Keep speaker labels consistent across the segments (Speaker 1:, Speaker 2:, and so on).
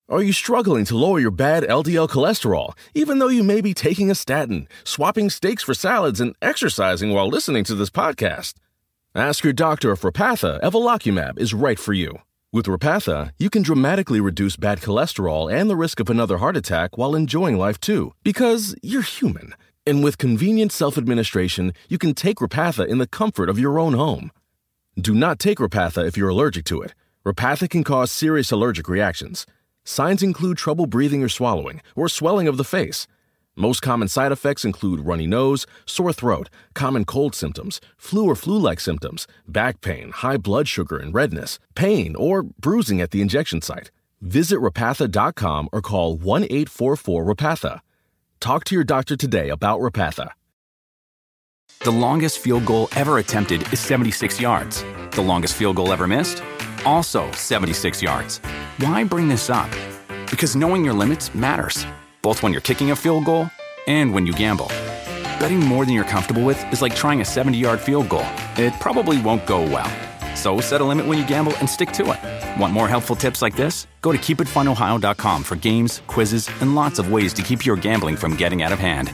Speaker 1: Are you struggling to lower your bad LDL cholesterol, even though you may be taking a statin, swapping steaks for salads, and exercising while listening to this podcast? Ask your doctor if Repatha Evolocumab is right for you. With Repatha, you can dramatically reduce bad cholesterol and the risk of another heart attack while enjoying life too, because you're human. And with convenient self-administration, you can take Repatha in the comfort of your own home. Do not take Repatha if you're allergic to it. Repatha can cause serious allergic reactions. Signs include trouble breathing or swallowing, or swelling of the face. Most common side effects include runny nose, sore throat, common cold symptoms, flu or flu-like symptoms, back pain, high blood sugar and redness, pain, or bruising at the injection site. Visit Repatha.com or call 1-844-REPATHA. Talk to your doctor today about Repatha.
Speaker 2: The longest field goal ever attempted is 76 yards. The longest field goal ever missed? Also 76 yards. Why bring this up? Because knowing your limits matters, both when you're kicking a field goal and when you gamble. Betting more than you're comfortable with is like trying a 70-yard field goal. It probably won't go well. So set a limit when you gamble and stick to it. Want more helpful tips like this? Go to keepitfunohio.com for games, quizzes, and lots of ways to keep your gambling from getting out of hand.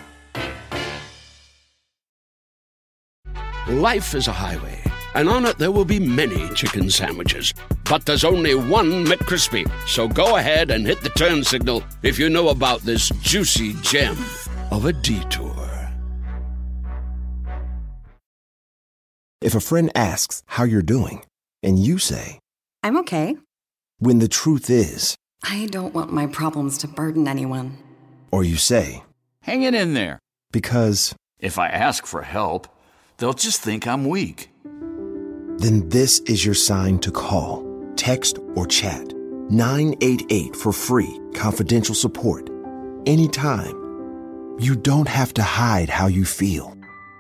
Speaker 3: Life is a highway, and on it there will be many chicken sandwiches. But there's only one McCrispy. So go ahead and hit the turn signal if you know about this juicy gem of a detour.
Speaker 4: If a friend asks how you're doing, and you say,
Speaker 5: I'm okay.
Speaker 4: When the truth is,
Speaker 5: I don't want my problems to burden anyone.
Speaker 4: Or you say,
Speaker 6: hang it in there.
Speaker 4: Because
Speaker 6: if I ask for help, they'll just think I'm weak.
Speaker 4: Then this is your sign to call, text, or chat 988 for free, confidential support. Anytime. You don't have to hide how you feel.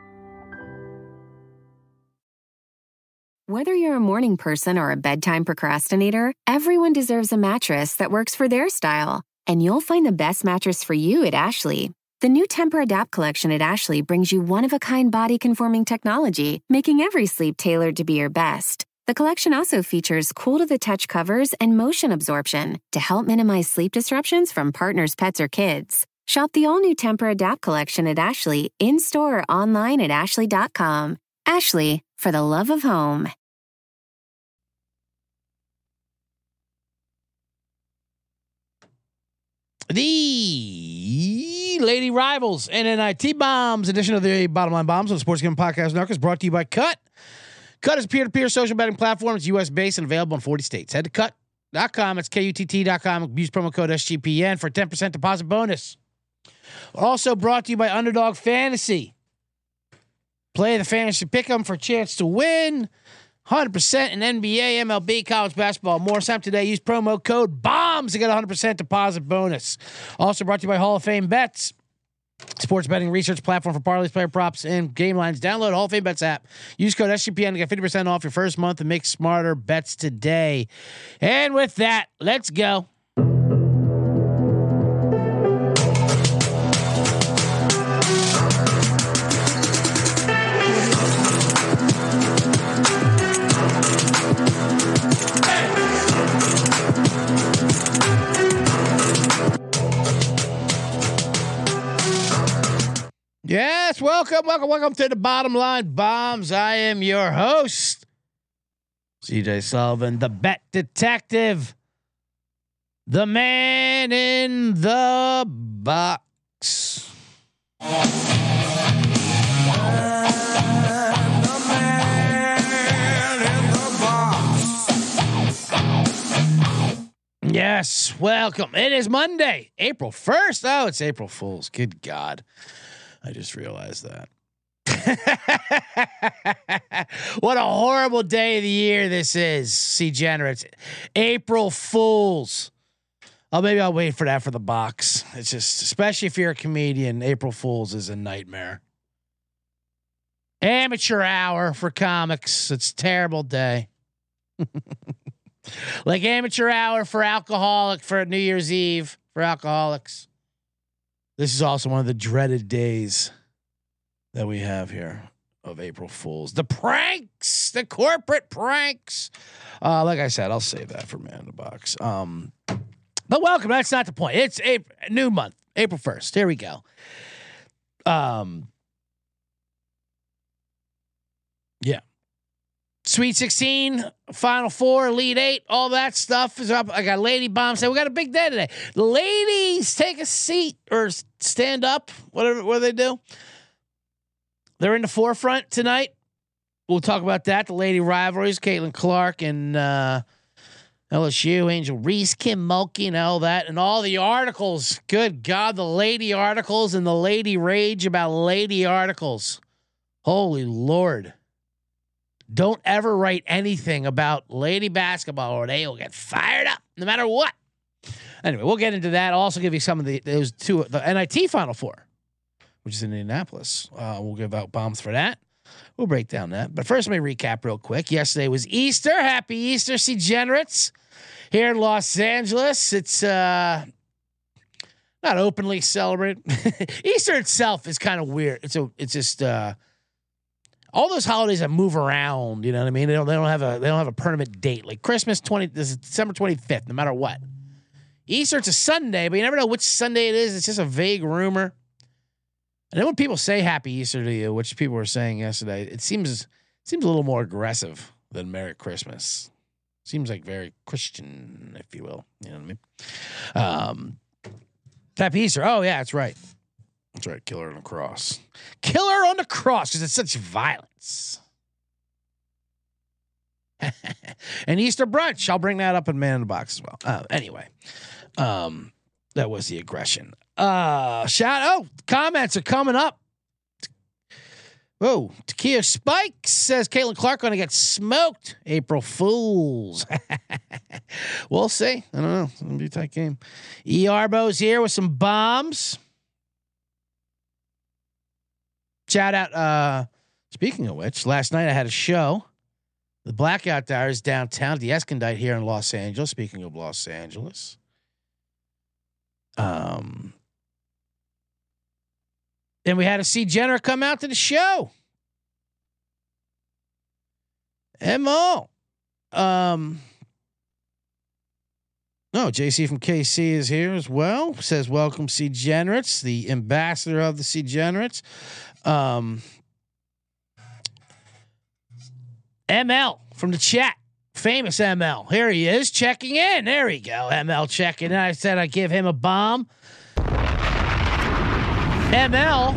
Speaker 7: Whether you're a morning person or a bedtime procrastinator, everyone deserves a mattress that works for their style. And you'll find the best mattress for you at Ashley. The new Tempur-Adapt collection at Ashley brings you one-of-a-kind body-conforming technology, making every sleep tailored to be your best. The collection also features cool-to-the-touch covers and motion absorption to help minimize sleep disruptions from partners, pets, or kids. Shop the all-new Tempur-Adapt collection at Ashley, in-store or online at ashley.com. Ashley, for the love of home.
Speaker 8: The Lady Rivals NNIT Bombs edition of the Bottom Line Bombs on the Sports Gambling Podcast Network is brought to you by Cut. Cut is a peer-to-peer social betting platform. It's U.S.-based and available in 40 states. Head to Cut.com. It's KUTT.com. Use promo code SGPN for a 10% deposit bonus. Also brought to you by Underdog Fantasy. Play the fantasy pick'em for a chance to win 100% in NBA, MLB, college basketball, more. Sign up today. Use promo code BOMBS to get a 100% deposit bonus. Also brought to you by Hall of Fame Bets, sports betting research platform for parlays, player props, and game lines. Download Hall of Fame Bets app. Use code SGPN to get 50% off your first month and make smarter bets today. And with that, let's go. Yes, welcome to the Bottom Line Bombs. I am your host, CJ Sullivan, the bet detective, the man in the box. Yes, welcome. It is Monday, April 1st. Oh, it's April Fool's. Good God. I just realized that. What a horrible day of the year this is, degenerates. April Fools. Oh, maybe I'll wait for that for the box. It's just, especially if you're a comedian, April Fools is a nightmare. Amateur hour for comics. It's a terrible day. Like amateur hour for alcoholic for New Year's Eve for alcoholics. This is also one of the dreaded days that we have here of April Fools. The pranks, the corporate pranks. Like I said, I'll save that for Man in the Box. But welcome. That's not the point. It's new month, April 1st. Here we go. Yeah. Sweet 16, Final Four, Elite 8, all that stuff is up. I got Lady Bomb saying we got a big day today. The ladies, take a seat or stand up, whatever. What do they do? They're in the forefront tonight. We'll talk about that. The lady rivalries, Caitlin Clark and LSU, Angel Reese, Kim Mulkey, and all that, and all the articles. Good God, the lady articles and the lady rage about lady articles. Holy Lord. Don't ever write anything about lady basketball or they will get fired up no matter what. Anyway, we'll get into that. I'll also give you some of the NIT Final Four, which is in Indianapolis. We'll give out bombs for that. We'll break down that. But first, let me recap real quick. Yesterday was Easter. Happy Easter, C-Generates. Here in Los Angeles, it's not openly celebrated. Easter itself is kind of weird. It's just all those holidays that move around. You know what I mean? They don't have a permanent date. Like Christmas this is December 25th. No matter what. Easter, it's a Sunday, but you never know which Sunday it is. It's just a vague rumor. And then when people say Happy Easter to you, which people were saying yesterday, it seems a little more aggressive than Merry Christmas. Seems like very Christian, if you will. You know what I mean? Happy Easter. Oh, yeah, that's right. That's right. Killer on the cross. Killer on the cross because it's such violence. And Easter brunch. I'll bring that up in Man in the Box as well. Anyway, that was the aggression. Comments are coming up. Whoa, Takia Spikes says Caitlin Clark going to get smoked. April Fools. We'll see. I don't know. It's going to be a tight game. Arbo's here with some bombs. Shout out. Speaking of which, last night I had a show. The Blackout Diaries downtown at the Escondite here in Los Angeles. Speaking of Los Angeles. And we had to see Jenner come out to the show. MO. JC from KC is here as well. Says, welcome, C-Generates, the ambassador of the C-Generates. ML from the chat. Famous ML. Here he is checking in. There we go. ML checking in. I said I'd give him a bomb. ML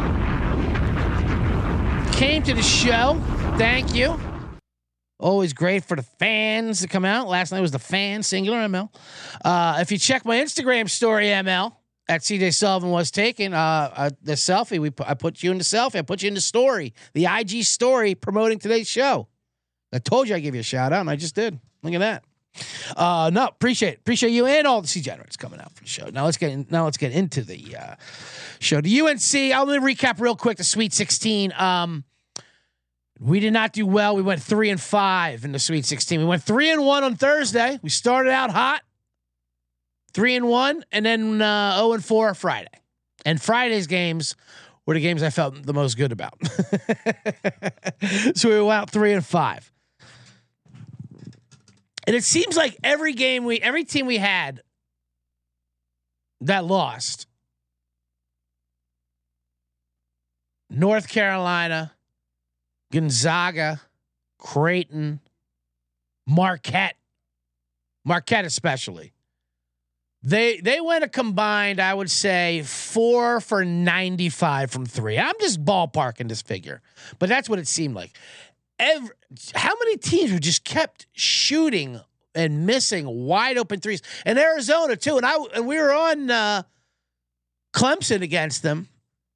Speaker 8: came to the show. Thank you. Always great for the fans to come out. Last night was the fan, singular ML. If you check my Instagram story, ML, at CJ Sullivan was taken, the selfie, I put you in the selfie. I put you in the story, the IG story promoting today's show. I told you I'd give you a shout out, and I just did. Look at that. Appreciate you and all the C-Generates coming out for the show. Now let's get into the show. The UNC. I'll recap real quick. The Sweet 16. We did not do well. We went 3-5 in the Sweet 16. We went 3-1 on Thursday. We started out hot, 3-1, and then 0-4 Friday. And Friday's games were the games I felt the most good about. So we went out 3-5. And it seems like every team we had that lost, North Carolina, Gonzaga, Creighton, Marquette especially, they went a combined, I would say, 4 for 95 from three. I'm just ballparking this figure, but that's what it seemed like. How many teams just kept shooting and missing wide open threes? And Arizona too. And we were on Clemson against them,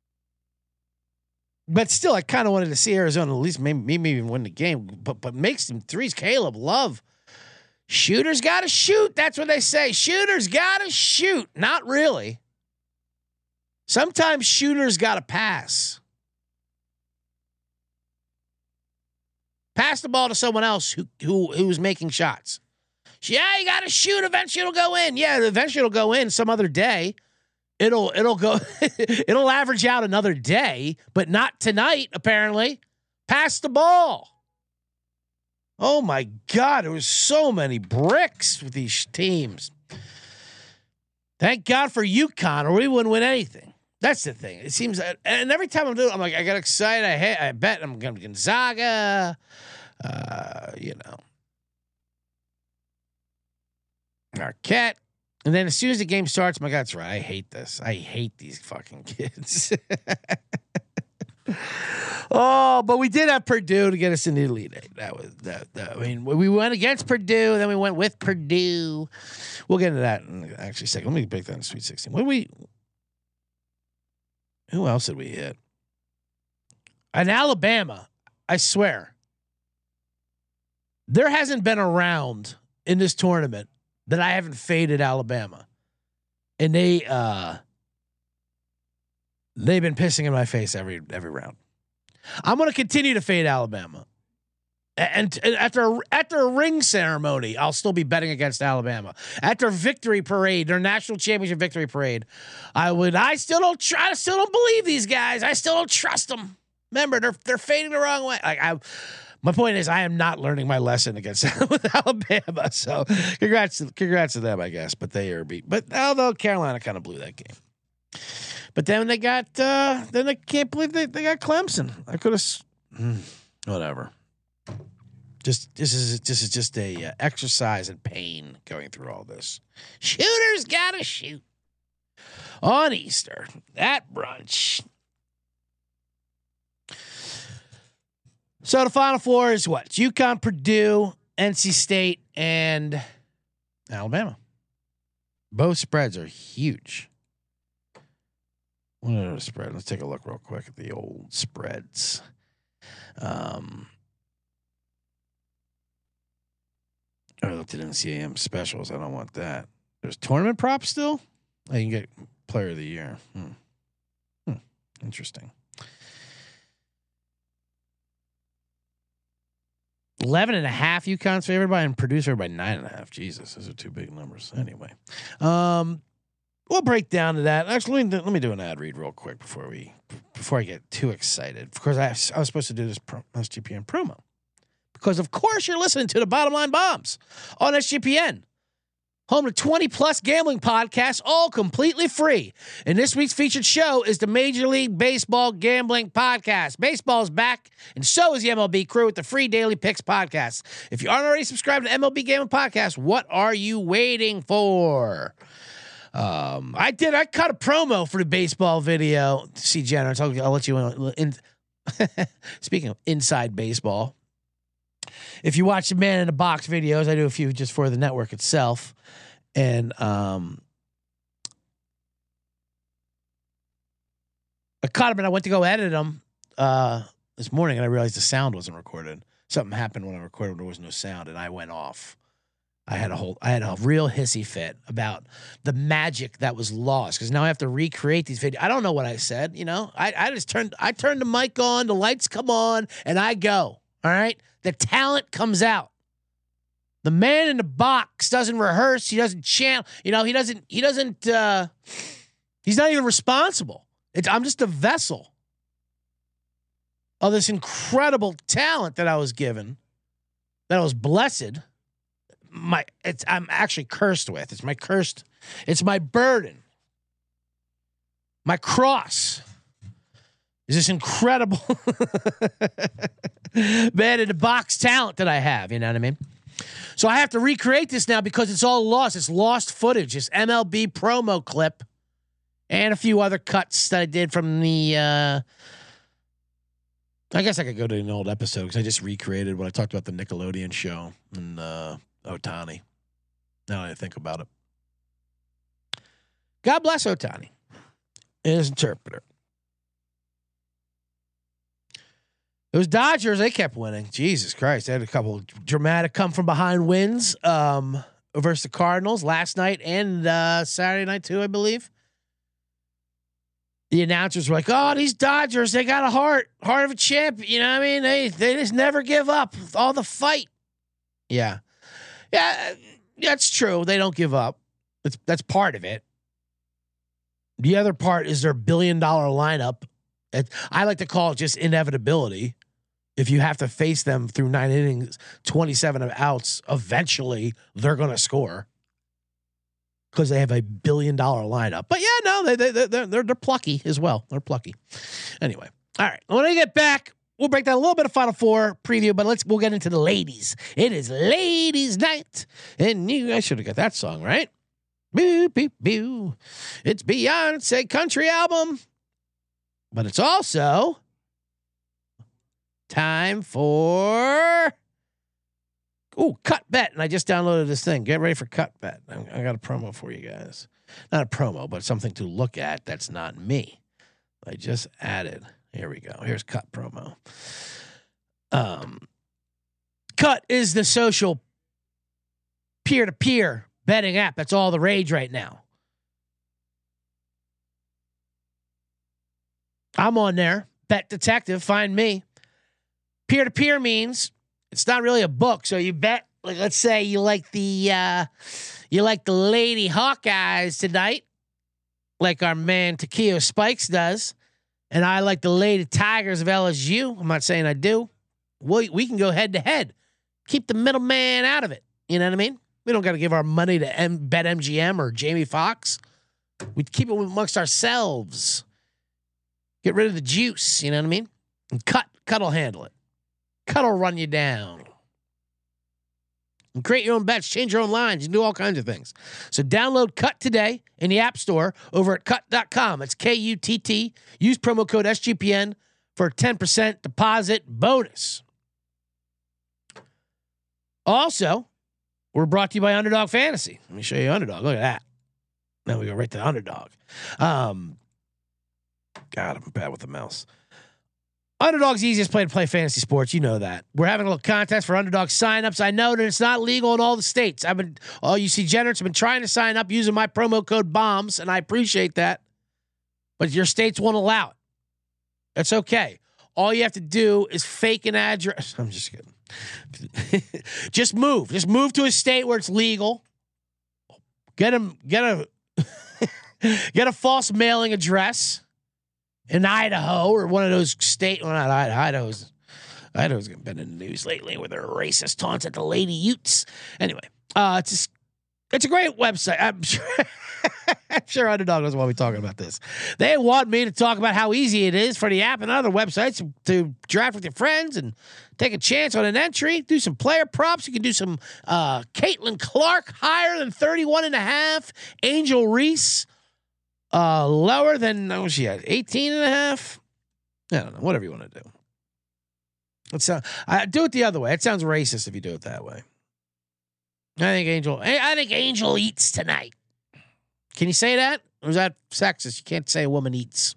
Speaker 8: but still, I kind of wanted to see Arizona at least maybe even win the game. But make some threes. Caleb Love, shooters got to shoot. That's what they say. Shooters got to shoot. Not really. Sometimes shooters got to pass. Pass the ball to someone else who's making shots. Yeah, you got to shoot. Eventually it'll go in. Yeah, eventually it'll go in some other day. It'll go. It'll average out another day, but not tonight. Apparently, pass the ball. Oh my God, there was so many bricks with these teams. Thank God for UConn, or we wouldn't win anything. That's the thing. It seems that, and every time I'm doing it, I'm like, I got excited. I bet I'm going to Gonzaga. Marquette. And then as soon as the game starts, my God, that's right. I hate this. I hate these fucking kids. Oh, but we did have Purdue to get us in the Elite Eight. That was that. I mean, we went against Purdue, then we went with Purdue. We'll get into that in actually a second. Let me break that in Sweet 16. Who else did we hit? And Alabama, I swear, there hasn't been a round in this tournament that I haven't faded Alabama, and they've been pissing in my face every round. I'm going to continue to fade Alabama, and after a ring ceremony, I'll still be betting against Alabama. After victory parade, their national championship victory parade, I still don't believe these guys. I still don't trust them. Remember, they're fading the wrong way. My point is, I am not learning my lesson against with Alabama. So congrats to them, I guess. But they are beat. But although Carolina kind of blew that game. But then they got then I can't believe they got Clemson. I could have whatever. This is just a exercise in pain going through all this. Shooters gotta shoot on Easter at brunch. So the Final Four is what? It's UConn, Purdue, NC State, and Alabama. Both spreads are huge. What are the spread? Let's take a look real quick at the old spreads. I looked at NCAM specials. I don't want that. There's tournament props still? I can get player of the year. Interesting. 11.5 UConn's favored by, and Purdue's favored by 9.5. Jesus, those are two big numbers. Anyway, we'll break down to that. Actually, let me do an ad read real quick before I get too excited. Of course, I was supposed to do this SGPN promo because, of course, you're listening to the Bottom Line Bombs on SGPN. Home to 20-plus gambling podcasts, all completely free. And this week's featured show is the Major League Baseball Gambling Podcast. Baseball is back, and so is the MLB crew with the free Daily Picks podcast. If you aren't already subscribed to MLB Gambling Podcast, what are you waiting for? I cut a promo for the baseball video. See, Jenna, I'll let you in. Speaking of inside baseball, if you watch the Man in the Box videos, I do a few just for the network itself. And I caught him and I went to go edit them this morning, and I realized the sound wasn't recorded. Something happened when I recorded, there was no sound, and I went off. I had a real hissy fit about the magic that was lost, because now I have to recreate these videos. I don't know what I said, I turned the mic on, the lights come on, and I go. All right, the talent comes out. The Man in the Box doesn't rehearse. He doesn't chant. He doesn't. He's not even responsible. I'm just a vessel of this incredible talent that I was given, that I was blessed. I'm actually cursed with. It's my burden. My cross is this incredible Man in the Box talent that I have. You know what I mean? So I have to recreate this now because it's all lost. It's lost footage. It's MLB promo clip and a few other cuts that I did from the. I guess I could go to an old episode because I just recreated when I talked about the Nickelodeon show and Ohtani. Now that I think about it, God bless Ohtani and his interpreter. Those Dodgers, they kept winning. Jesus Christ. They had a couple dramatic come-from-behind wins versus the Cardinals last night and Saturday night, too, I believe. The announcers were like, oh, these Dodgers, they got a heart of a champ. You know what I mean? They just never give up. All the fight. Yeah. Yeah, that's true. They don't give up. That's part of it. The other part is their $1 billion lineup. I like to call it just inevitability. If you have to face them through 9 innings, 27 outs, eventually they're going to score. because they have a $1 billion lineup. But yeah, no, they're plucky as well. They're plucky. Anyway, all right. When I get back, we'll break down a little bit of Final Four preview, but we'll get into the ladies. It is ladies' night, and I should have got that song right. Boo, boo, boo. It's Beyonce country album, but it's also time for Cut Bet, and I just downloaded this thing. Get ready for Cut Bet. I got a promo for you guys. Not a promo, but something to look at. That's not me. I just added. Here we go. Here's Cut promo. Cut is the social peer-to-peer betting app. That's all the rage right now. I'm on there. Bet Detective. Find me. Peer-to-peer means it's not really a book. So you bet, like, let's say you like the Lady Hawkeyes tonight, like our man Takeo Spikes does, and I like the Lady Tigers of LSU. I'm not saying I do. We can go head to head. Keep the middleman out of it. You know what I mean? We don't got to give our money to BetMGM or Jamie Foxx. We keep it amongst ourselves. Get rid of the juice. You know what I mean? And Cut will handle it. Cut will run you down. And create your own bets, change your own lines, and do all kinds of things. So download Cut today in the App Store over at cut.com. It's KUTT. Use promo code SGPN for a 10% deposit bonus. Also, we're brought to you by Underdog Fantasy. Let me show you Underdog. Look at that. Now we go right to Underdog. God, I'm bad with the mouse. Underdog's the easiest play to play fantasy sports. You know that. We're having a little contest for Underdog signups. I know that it's not legal in all the states. You see, generous have been trying to sign up using my promo code BOMBS, and I appreciate that. But your states won't allow it. That's okay. All you have to do is fake an address. I'm just kidding. Just move. Just move to a state where it's legal. Get a false mailing address in Idaho or one of those states. Well, not Idaho. Idaho's been in the news lately with their racist taunts at the Lady Utes. Anyway, it's a great website. I'm sure Underdog doesn't want me talking about this. They want me to talk about how easy it is for the app and other websites to draft with your friends and take a chance on an entry. Do some player props. You can do some Caitlin Clark higher than 31.5. Angel Reese lower than, what was she at, 18.5? I don't know. Whatever you want to do. Do it the other way. It sounds racist if you do it that way. I think Angel eats tonight. Can you say that? Or is that sexist? You can't say a woman eats.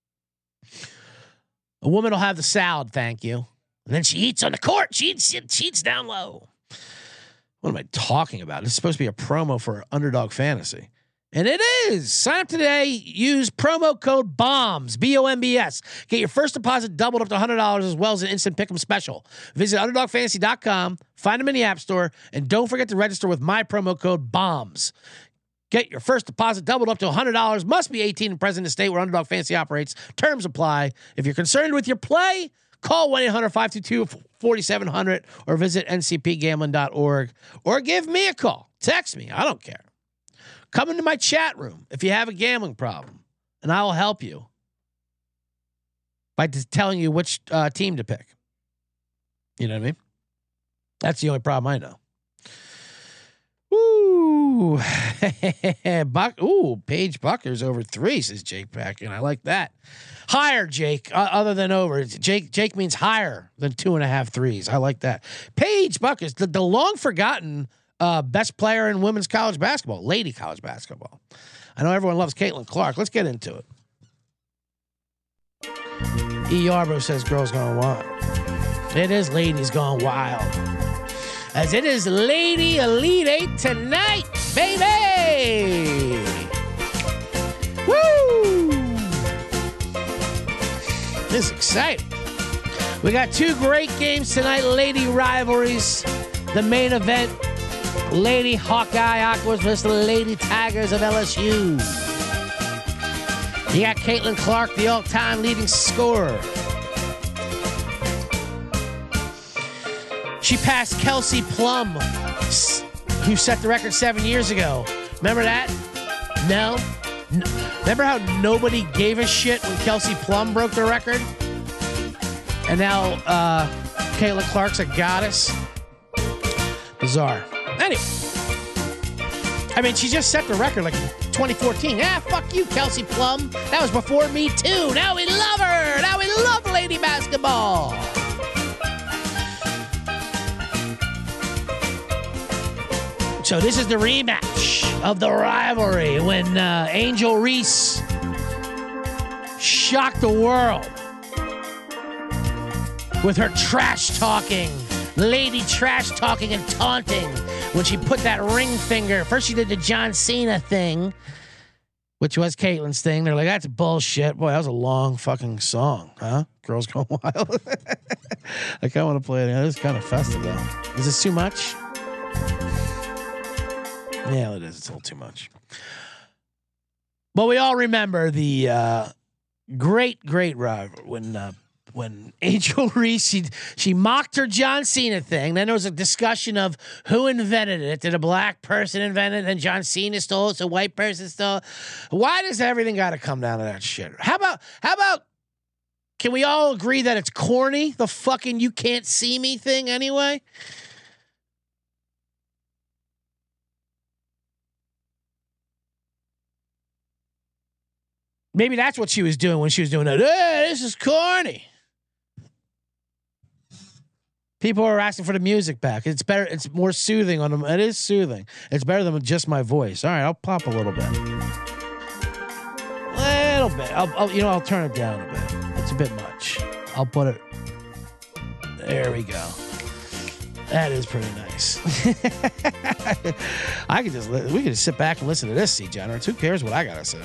Speaker 8: A woman will have the salad, thank you. And then she eats on the court. She eats down low. What am I talking about? This is supposed to be a promo for Underdog Fantasy. And it is. Sign up today. Use promo code BOMBS, BOMBS. Get your first deposit doubled up to $100 as well as an instant pick'em special. Visit UnderdogFantasy.com, find them in the App Store, and don't forget to register with my promo code BOMBS. Get your first deposit doubled up to $100. Must be 18 and present in the state where Underdog Fantasy operates. Terms apply. If you're concerned with your play, call 1-800-522-4700 or visit ncpgambling.org or give me a call. Text me. I don't care. Come into my chat room if you have a gambling problem, and I will help you by telling you which team to pick. You know what I mean? That's the only problem I know. Ooh. Paige Bucker's over 3, says Jake Packen. I like that. Higher, Jake, other than over. Jake means higher than 2.5 threes. I like that. Paige Bucker's the long-forgotten best player in women's college basketball, lady college basketball. I know everyone loves Caitlin Clark. Let's get into it. E. Yarbrough says girls gone wild. It is ladies gone wild. As it is Lady Elite 8 tonight, baby! Woo! This is exciting. We got 2 great games tonight, lady rivalries. The main event, Lady Hawkeye Aquas versus the Lady Tigers of LSU. You got Caitlin Clark, the all-time leading scorer. She passed Kelsey Plum, who set the record 7 years ago. Remember that? No. Remember how nobody gave a shit when Kelsey Plum broke the record? And now Caitlin Clark's a goddess? Bizarre. Anyway. I mean, she just set the record like 2014. Yeah, fuck you, Kelsey Plum. That was before Me Too. Now we love her. Now we love lady basketball. So this is the rematch of the rivalry when Angel Reese shocked the world with her trash talking, lady trash talking and taunting when she put that ring finger. First she did the John Cena thing, which was Caitlin's thing. They're like, that's bullshit. Boy, that was a long fucking song, huh? Girls Gone Wild. I kind of want to play it. It is kind of festive, though. Is this too much? Yeah, it is. It's a little too much. But we all remember the great rival when Angel Reese, she mocked her John Cena thing. Then there was a discussion of who invented it. Did a black person invent it? And John Cena stole it, so a white person stole it. Why does everything got to come down to that shit? How about, can we all agree that it's corny, the fucking you can't see me thing anyway? Maybe that's what she was doing when she was doing that. Hey, this is corny. People are asking for the music back. It's better. It's more soothing on them. It is soothing. It's better than just my voice. All right, I'll pop a little bit. Little bit. I'll turn it down a bit. It's a bit much. I'll put it. There we go. That is pretty nice. We could just sit back and listen to this, C. Generals. Who cares what I gotta say?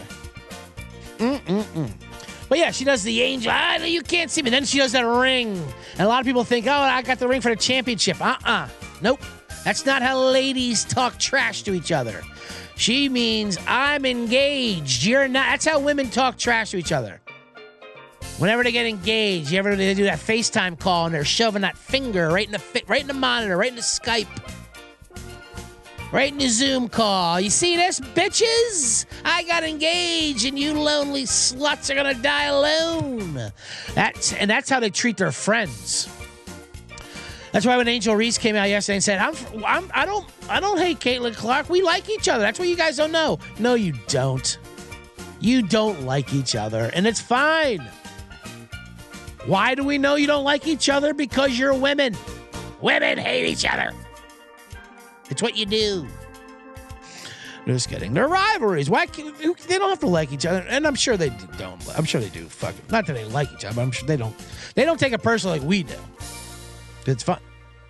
Speaker 8: But yeah, she does the angel. You can't see me. Then she does that ring. And a lot of people think, oh, I got the ring for the championship. Nope. That's not how ladies talk trash to each other. She means I'm engaged. You're not. That's how women talk trash to each other. Whenever they get engaged, they do that FaceTime call and they're shoving that finger right in the monitor, right in the Skype. Right in the Zoom call. You see this, bitches? I got engaged and you lonely sluts are gonna die alone. That's how they treat their friends. That's why when Angel Reese came out yesterday and said, I don't hate Caitlin Clark. We like each other. That's what you guys don't know. No, you don't. You don't like each other, and it's fine. Why do we know you don't like each other? Because you're women. Women hate each other. It's what you do. Just kidding. They're rivalries. Why can't, they don't have to like each other, and I'm sure they don't. I'm sure they do. Fuck it. Not that they like each other, but I'm sure they don't. They don't take it personally like we do. It's fun.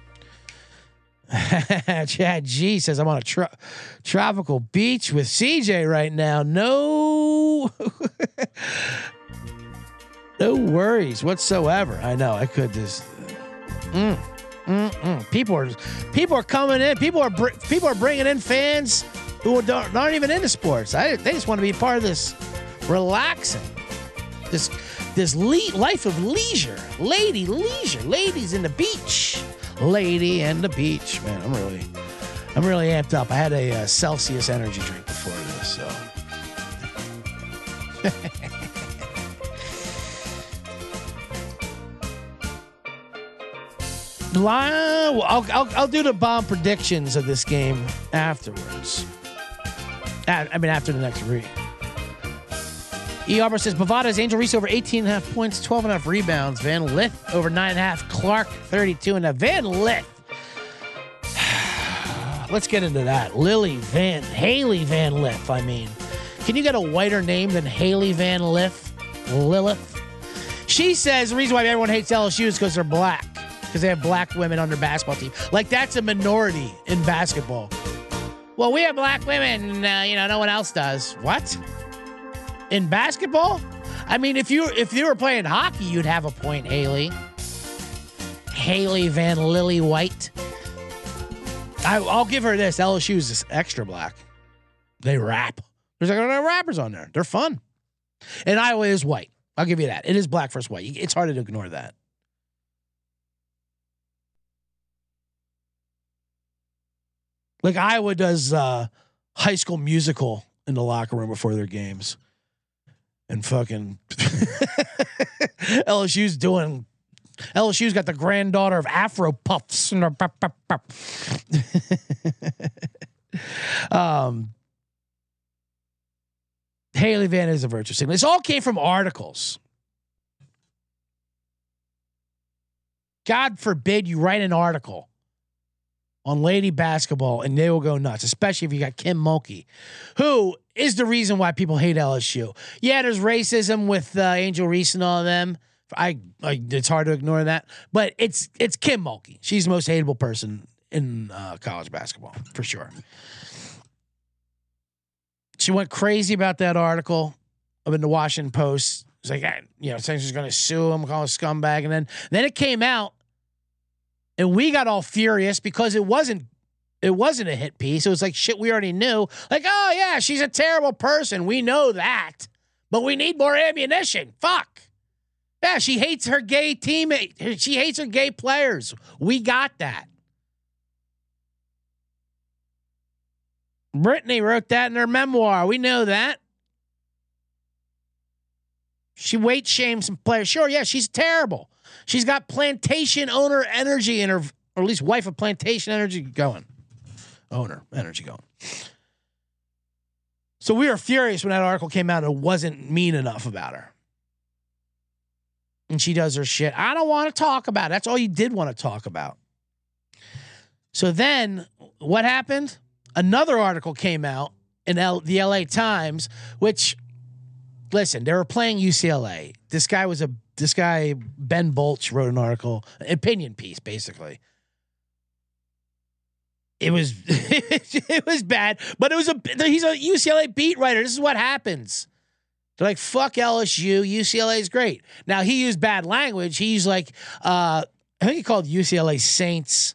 Speaker 8: Chad G says I'm on a tropical beach with CJ right now. No, no worries whatsoever. I know. I could just. People are coming in. People are bringing in fans who aren't even into sports. They just want to be part of this relaxing, this life of leisure, ladies in the beach, lady and the beach. Man, I'm really amped up. I had a Celsius energy drink before this, so. I'll do the bomb predictions of this game afterwards. After the next read. E. Arbor says Bovada's Angel Reese over 18.5 points, 12.5 rebounds. Van Lith over 9.5. Clark 32.5. Van Lith. Let's get into that. Haley Van Lith. I mean, can you get a whiter name than Haley Van Lith? Lilith. She says the reason why everyone hates LSU is because they're black. Because they have black women on their basketball team. Like, that's a minority in basketball. Well, we have black women, no one else does. What? In basketball? I mean, if you were playing hockey, you'd have a point, Haley. Haley Van Lily White. I'll give her this. LSU is just extra black. They rap. There's like rappers on there. They're fun. And Iowa is white. I'll give you that. It is black versus white. It's hard to ignore that. Like Iowa does High School Musical in the locker room before their games. And fucking LSU's got the granddaughter of Afro Puffs. Haley Van is a virtue signal. This all came from articles. God forbid you write an article on lady basketball and they will go nuts, especially if you got Kim Mulkey, who is the reason why people hate LSU. Yeah, there's racism with Angel Reese and all of them. It's hard to ignore that, but it's Kim Mulkey. She's the most hateable person in college basketball for sure. She went crazy about that article in the Washington Post. It's like, saying she's going to sue him, call him a scumbag, and then it came out, and we got all furious because it wasn't a hit piece. It was like shit we already knew. Like, oh yeah, she's a terrible person. We know that, but we need more ammunition. Fuck. Yeah, she hates her gay teammate. She hates her gay players. We got that. Brittany wrote that in her memoir. We know that. She weight shames some players. Sure, yeah, she's terrible. She's got plantation owner energy in her, or at least wife of plantation energy going. Owner energy going. So we were furious when that article came out and it wasn't mean enough about her. And she does her shit. I don't want to talk about it. That's all you did want to talk about. So then what happened? Another article came out in the LA Times, which, listen, they were playing UCLA. This guy, Ben Bolch, wrote an article, an opinion piece, basically. It was it was bad, but he's a UCLA beat writer. This is what happens. They're like, fuck LSU. UCLA is great. Now, he used bad language. He used I think he called UCLA Saints.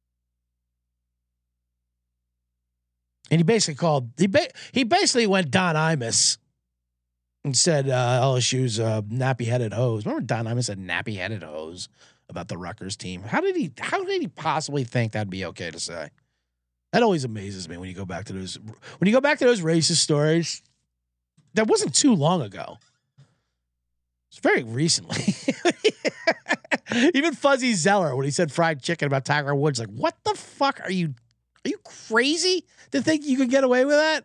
Speaker 8: And he basically went Don Imus and said LSU's nappy-headed hose. Remember Don Imus said nappy-headed hose about the Rutgers team? How did he possibly think that'd be okay to say? That always amazes me when you go back to those racist stories. That wasn't too long ago. It's very recently. Even Fuzzy Zeller, when he said fried chicken about Tiger Woods, like, what the fuck are you crazy to think you could get away with that?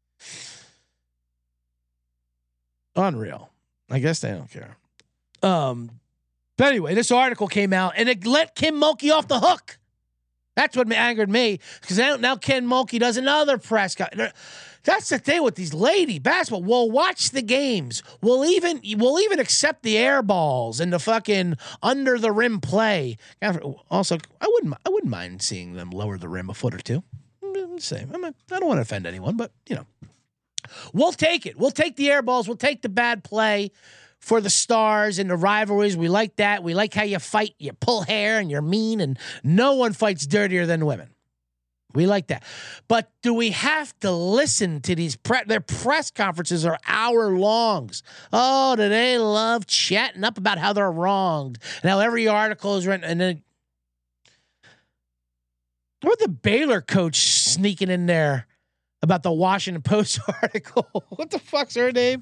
Speaker 8: Unreal. I guess they don't care. But anyway, this article came out and it let Kim Mulkey off the hook. That's what angered me, because now Kim Mulkey does another press conference. That's the thing with these lady basketball. We'll watch the games. We'll even accept the air balls and the fucking under the rim play. Also, I wouldn't mind seeing them lower the rim a foot or two. Same. I don't want to offend anyone, but we'll take it. We'll take the air balls. We'll take the bad play for the stars and the rivalries. We like that. We like how you fight. You pull hair and you're mean, and no one fights dirtier than women. We like that. But do we have to listen to these their press conferences are hour longs? Oh, do they love chatting up about how they're wronged and how every article is written? And then what the Baylor coach sneaking in there about the Washington Post article? What the fuck's her name?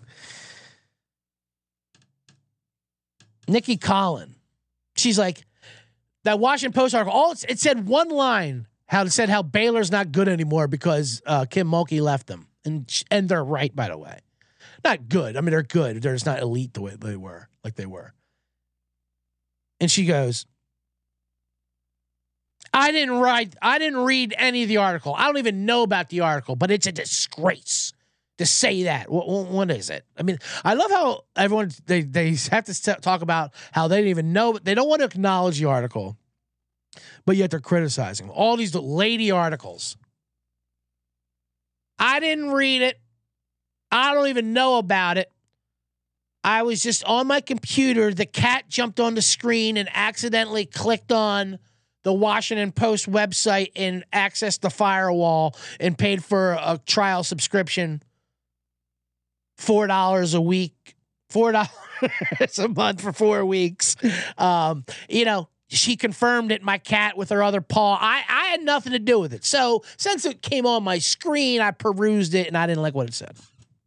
Speaker 8: Nikki Collin. She's like, that Washington Post article, it said one line. How Baylor's not good anymore because Kim Mulkey left them, and they're right, by the way. Not good. I mean, they're good. They're just not elite the way they were. And she goes, I didn't read any of the article. I don't even know about the article, but it's a disgrace to say that. What is it? I mean, I love how everyone they have to talk about how they didn't even know, but they don't want to acknowledge the article. But yet they're criticizing all these lady articles. I didn't read it. I don't even know about it. I was just on my computer. The cat jumped on the screen and accidentally clicked on the Washington Post website and accessed the firewall and paid for a trial subscription. $4 a week. $4 a month for 4 weeks. she confirmed it, my cat with her other paw. I had nothing to do with it. So since it came on my screen, I perused it and I didn't like what it said.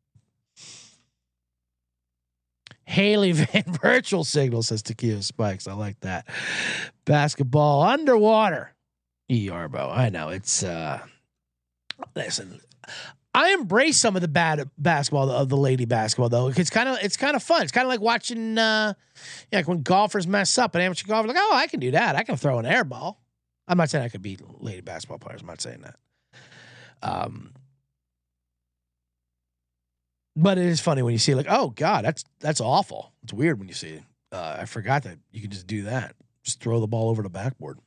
Speaker 8: Haley Van Virtual Signal, says Takia Spikes. I like that. Basketball underwater. Yarbo. I know it's listen. I embrace some of the bad basketball of the lady basketball though. It's kind of fun. It's kind of like watching like when golfers mess up and amateur golfers like, oh, I can do that. I can throw an air ball. I'm not saying I could beat lady basketball players. I'm not saying that. But it is funny when you see like, oh God, that's awful. It's weird when you see it. I forgot that you can just do that. Just throw the ball over the backboard.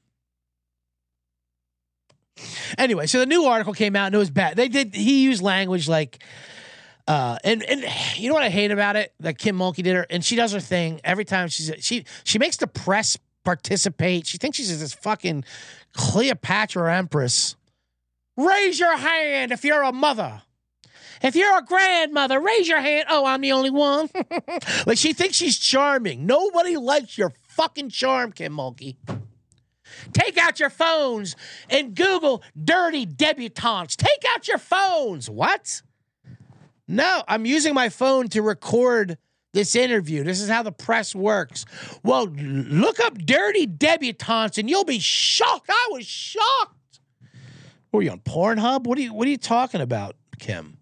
Speaker 8: Anyway, so the new article came out and it was bad. He used language like, and you know what I hate about it? That Kim Mulkey did her, and she does her thing every time she makes the press participate. She thinks she's this fucking Cleopatra Empress. Raise your hand if you're a mother. If you're a grandmother, raise your hand. Oh, I'm the only one. Like she thinks she's charming. Nobody likes your fucking charm, Kim Mulkey. Take out your phones and Google dirty debutantes. Take out your phones. What? No, I'm using my phone to record this interview. This is how the press works. Well, look up dirty debutantes and you'll be shocked. I was shocked. What are you on Pornhub? What are you talking about, Kim?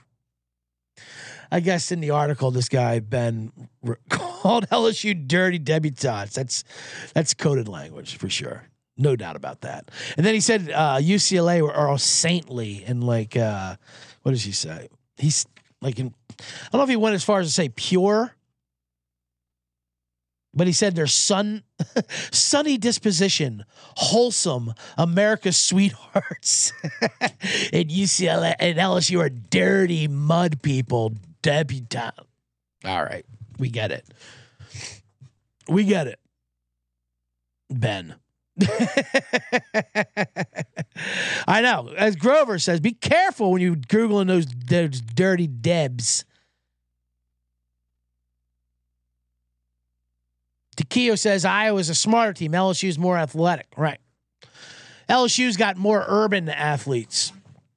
Speaker 8: I guess in the article, this guy, Ben, called LSU dirty debutantes. That's coded language for sure. No doubt about that. And then he said UCLA are all saintly and like, what does he say? He's like, I don't know if he went as far as to say pure, but he said they're sunny disposition, wholesome, America's sweethearts. And UCLA and LSU are dirty mud people, debutante. All right, we get it. We get it, Ben. I know. As Grover says, be careful when you're Googling those dirty debs. Takio says Iowa's a smarter team. LSU's more athletic. Right. LSU's got more urban athletes.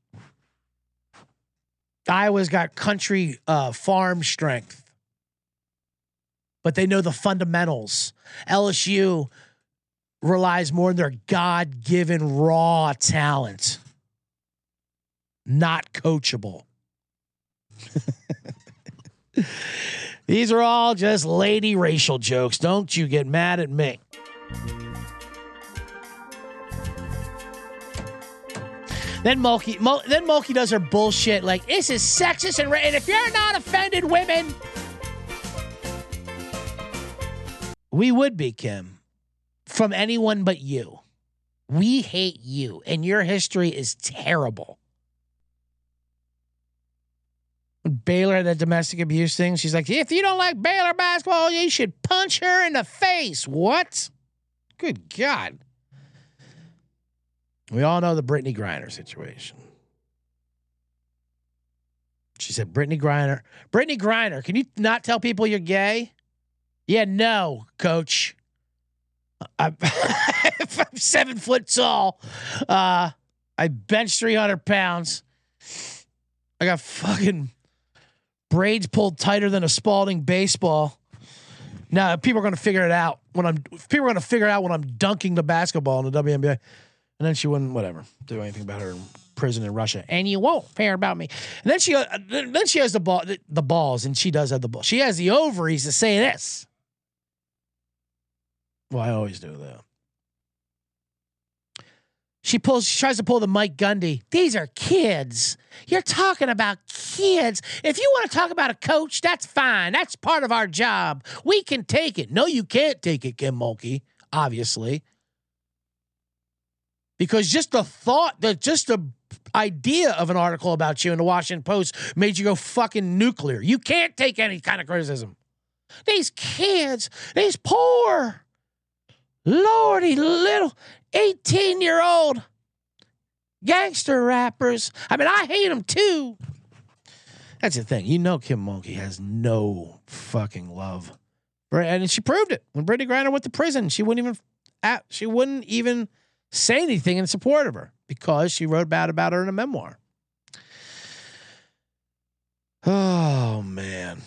Speaker 8: Iowa's got country farm strength. But they know the fundamentals. LSU relies more on their God-given raw talent. Not coachable. These are all just lady racial jokes. Don't you get mad at me. Then Mulkey does her bullshit like, this is sexist and if you're not offended women. We would be, Kim. From anyone but you. We hate you, and your history is terrible. When Baylor had that domestic abuse thing, she's like, if you don't like Baylor basketball, you should punch her in the face. What? Good God. We all know the Brittany Griner situation. She said, Brittany Griner, can you not tell people you're gay? Yeah, no, coach. I'm 7 foot tall. I bench 300 pounds. I got fucking braids pulled tighter than a Spalding baseball. Now people are going to figure it out when I'm dunking the basketball in the WNBA. And then she wouldn't, do anything about her in prison in Russia. And you won't care about me. And then she has the balls, and she does have the ball. She has the ovaries to say this. Well, I always do that. She tries to pull the Mike Gundy. These are kids. You're talking about kids. If you want to talk about a coach, that's fine. That's part of our job. We can take it. No, you can't take it, Kim Mulkey, obviously. Because just the idea of an article about you in the Washington Post made you go fucking nuclear. You can't take any kind of criticism. These kids, these poor, lordy little 18-year-old gangster rappers. I mean, I hate them too. That's the thing. You know Kim Mulkey has no fucking love. And she proved it. When Brittany Griner went to prison, she wouldn't even She wouldn't even say anything in support of her because she wrote bad about her in a memoir. Oh, man.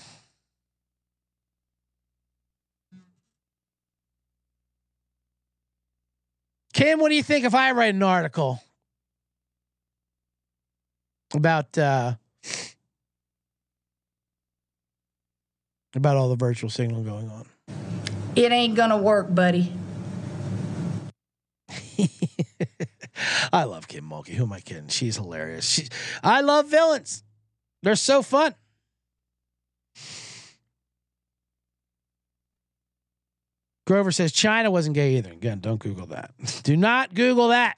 Speaker 8: Kim, what do you think if I write an article about all the virtual signal going on?
Speaker 9: It ain't gonna work, buddy.
Speaker 8: I love Kim Mulkey. Who am I kidding? She's hilarious. I love villains. They're so fun. Grover says China wasn't gay either. Again, don't Google that. Do not Google that.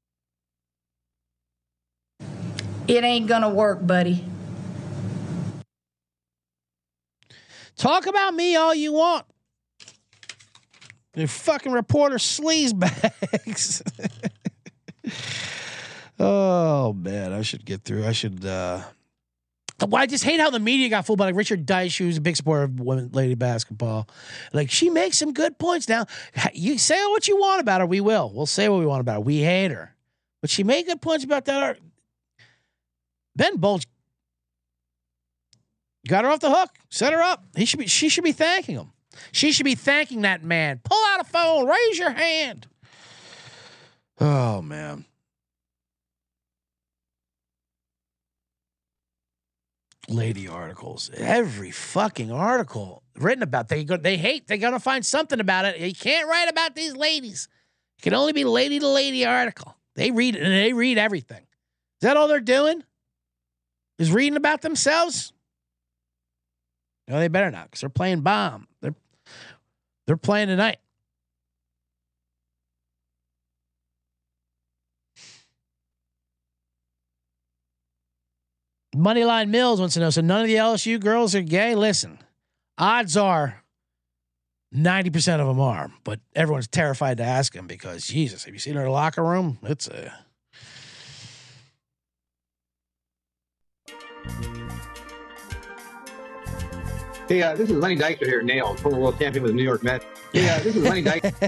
Speaker 9: It ain't gonna work, buddy.
Speaker 8: Talk about me all you want. You fucking reporter sleazebags. Oh, man. I should get through. I just hate how the media got fooled by like Richard Deitch, who's a big supporter of women, lady basketball. Like, she makes some good points. Now, you say what you want about her. We will. We'll say what we want about her. We hate her. But she made good points about that. Ben Bolch got her off the hook. Set her up. She should be thanking him. She should be thanking that man. Pull out a phone. Raise your hand. Oh, man. Lady articles. Every fucking article written about. They're going to find something about it. You can't write about these ladies. It can only be lady to lady article. They read it and they read everything. Is that all they're doing? Is reading about themselves? No, they better not, because they're playing bomb. They're playing tonight. Moneyline Mills wants to know, so none of the LSU girls are gay? Listen, odds are 90% of them are, but everyone's terrified to ask them because, Jesus, have you seen her locker room? It's a...
Speaker 10: Hey, this is Lenny Dykstra here at Nail, former world champion with the New York Mets. Hey, this is Lenny Dykstra.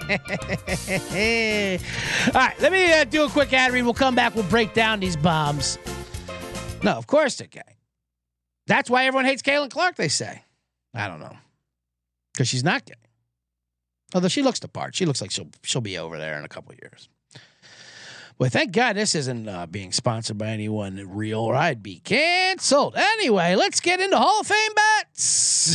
Speaker 8: All right, let me do a quick ad read. We'll come back. We'll break down these bombs. No, of course they're gay. That's why everyone hates Caitlin Clark, they say. I don't know. Because she's not gay. Although she looks the part. She looks like she'll be over there in a couple of years. Well, thank God this isn't being sponsored by anyone real, or I'd be canceled. Anyway, let's get into Hall of Fame bets.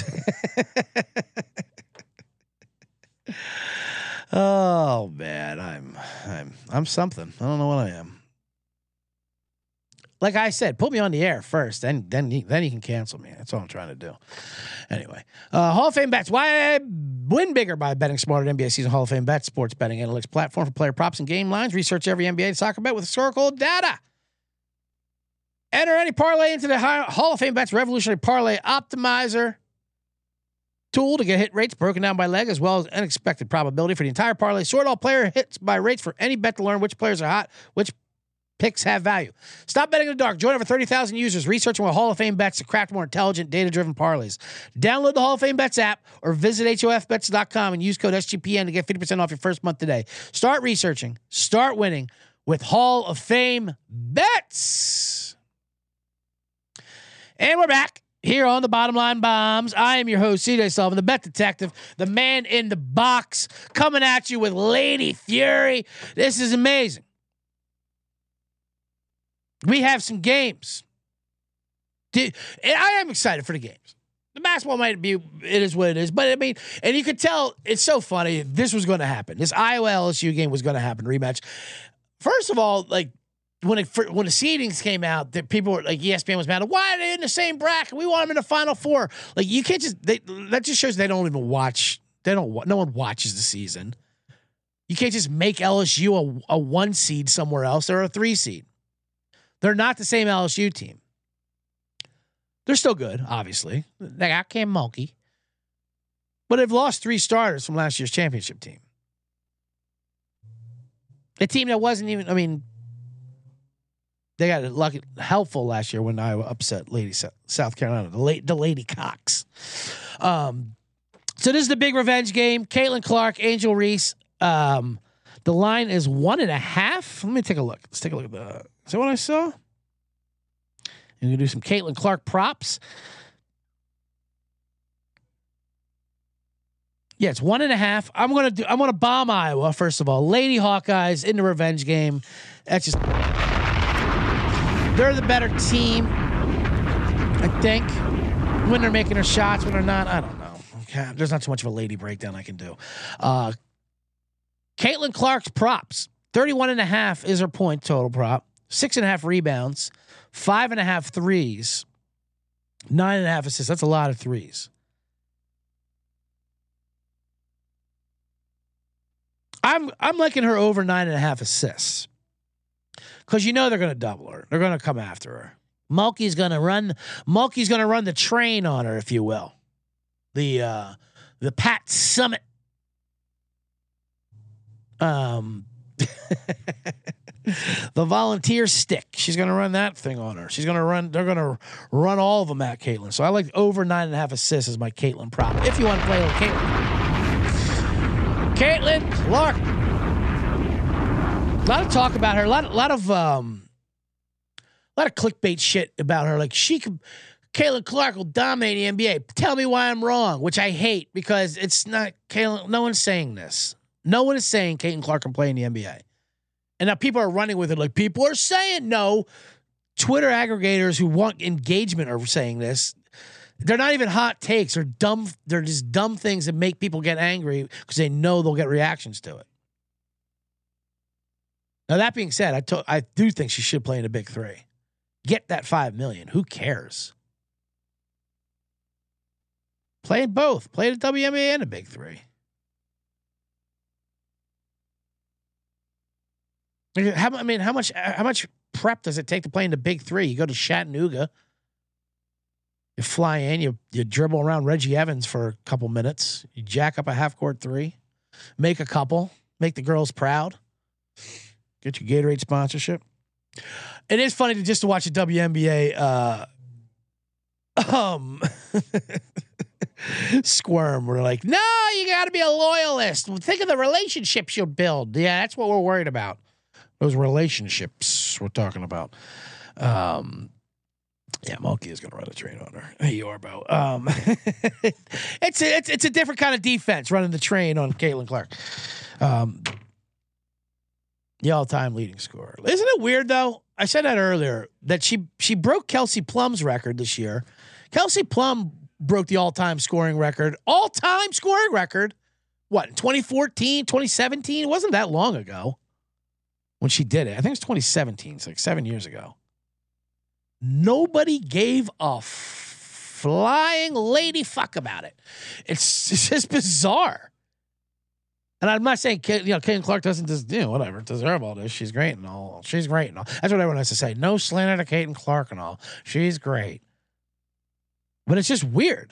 Speaker 8: Oh man, I'm something. I don't know what I am. Like I said, put me on the air first, then you can cancel me. That's all I'm trying to do. Anyway, Hall of Fame bets. Why win bigger by betting smarter at NBA season Hall of Fame bets, sports betting analytics platform for player props and game lines. Research every NBA soccer bet with historical data. Enter any parlay into the Hall of Fame bets revolutionary parlay optimizer tool to get hit rates broken down by leg as well as unexpected probability for the entire parlay. Sort all player hits by rates for any bet to learn which players are hot, which picks have value. Stop betting in the dark. Join over 30,000 users researching with Hall of Fame bets to craft more intelligent, data-driven parlays. Download the Hall of Fame bets app or visit HOFbets.com and use code SGPN to get 50% off your first month today. Start researching. Start winning with Hall of Fame bets. And we're back here on the Bottom Line Bombs. I am your host, CJ Sullivan, the bet detective, the man in the box, coming at you with Lady Fury. This is amazing. We have some games. And I am excited for the games. The basketball might be, it is what it is. But I mean, and you could tell, it's so funny. This was going to happen. This Iowa LSU game was going to happen, rematch. First of all, like, when the seedings came out, that people were like, ESPN was mad. Why are they in the same bracket? We want them in the Final Four. Like, you can't just, that just shows they don't even watch. No one watches the season. You can't just make LSU a 1 seed somewhere else. They're a 3 seed. They're not the same LSU team. They're still good, obviously. They got Cam Mulkey. But they've lost 3 starters from last year's championship team. A team that wasn't even, I mean, they got helpful last year when Iowa upset Lady South Carolina, the Lady Cox. So this is the big revenge game. Caitlin Clark, Angel Reese. The line is 1.5. Let me take a look. Let's take a look at the. Is that what I saw? I'm gonna do some Caitlin Clark props. Yeah, it's 1.5. I'm gonna bomb Iowa, first of all. Lady Hawkeyes in the revenge game. That's just they're the better team, I think. When they're making their shots, when they're not, I don't know. Okay, there's not too much of a lady breakdown I can do. Caitlin Clark's props. 31.5 is her point total prop. 6.5 rebounds, 5.5 threes, 9.5 assists. That's a lot of threes. I'm liking her over 9.5 assists because they're going to double her. They're going to come after her. Mulkey's going to run the train on her, if you will. The Pat Summitt. The volunteer stick. She's going to run that thing on her. They're going to run all of them at Caitlin. So I like over 9.5 assists as my Caitlin prop. If you want to play with Caitlin Clark. A lot of talk about her. A lot of clickbait shit about her. Like Caitlin Clark will dominate the NBA. Tell me why I'm wrong, which I hate because it's not Caitlin. No one's saying this. No one is saying Caitlin Clark can play in the NBA. And now people are running with it like people are saying no. Twitter aggregators who want engagement are saying this. They're not even hot takes. They're dumb. They're just dumb things that make people get angry because they know they'll get reactions to it. Now, that being said, I do think she should play in a big three. Get that $5 million. Who cares? Play in both. Play the WNBA and a big three. How much prep does it take to play in the big three? You go to Chattanooga. You fly in, you dribble around Reggie Evans for a couple minutes. You jack up a half-court three. Make a couple. Make the girls proud. Get your Gatorade sponsorship. It is funny to watch the WNBA squirm. We're like, no, you got to be a loyalist. Think of the relationships you'll build. Yeah, that's what we're worried about. Those relationships we're talking about. Yeah, Mulkey is going to run a train on her. Hey, you are, Bo. It's a different kind of defense running the train on Caitlin Clark. The all-time leading scorer. Isn't it weird, though? I said that earlier, that she broke Kelsey Plum's record this year. Kelsey Plum broke the all-time scoring record. All-time scoring record. What, in 2014, 2017? It wasn't that long ago when she did it. I think it was 2017. It's like 7 years ago. Nobody gave a flying lady fuck about it. It's just bizarre. And I'm not saying Caitlin Clark doesn't deserve all this. She's great and all. She's great and all. That's what everyone has to say. No slander to Caitlin Clark and all. She's great. But it's just weird.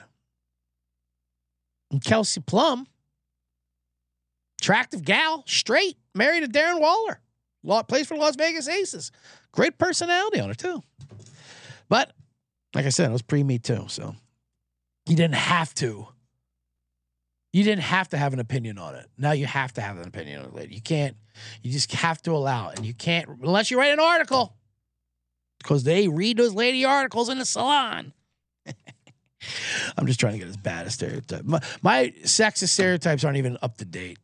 Speaker 8: And Kelsey Plum, attractive gal, straight, married to Darren Waller. Plays for the Las Vegas Aces. Great personality on her, too. But, like I said, it was pre-Me Too, so you didn't have to. You didn't have to have an opinion on it. Now you have to have an opinion on it, lady. You can't. You just have to allow it. And you can't, unless you write an article, because they read those lady articles in the salon. I'm just trying to get as bad a stereotype. My sexist stereotypes aren't even up to date.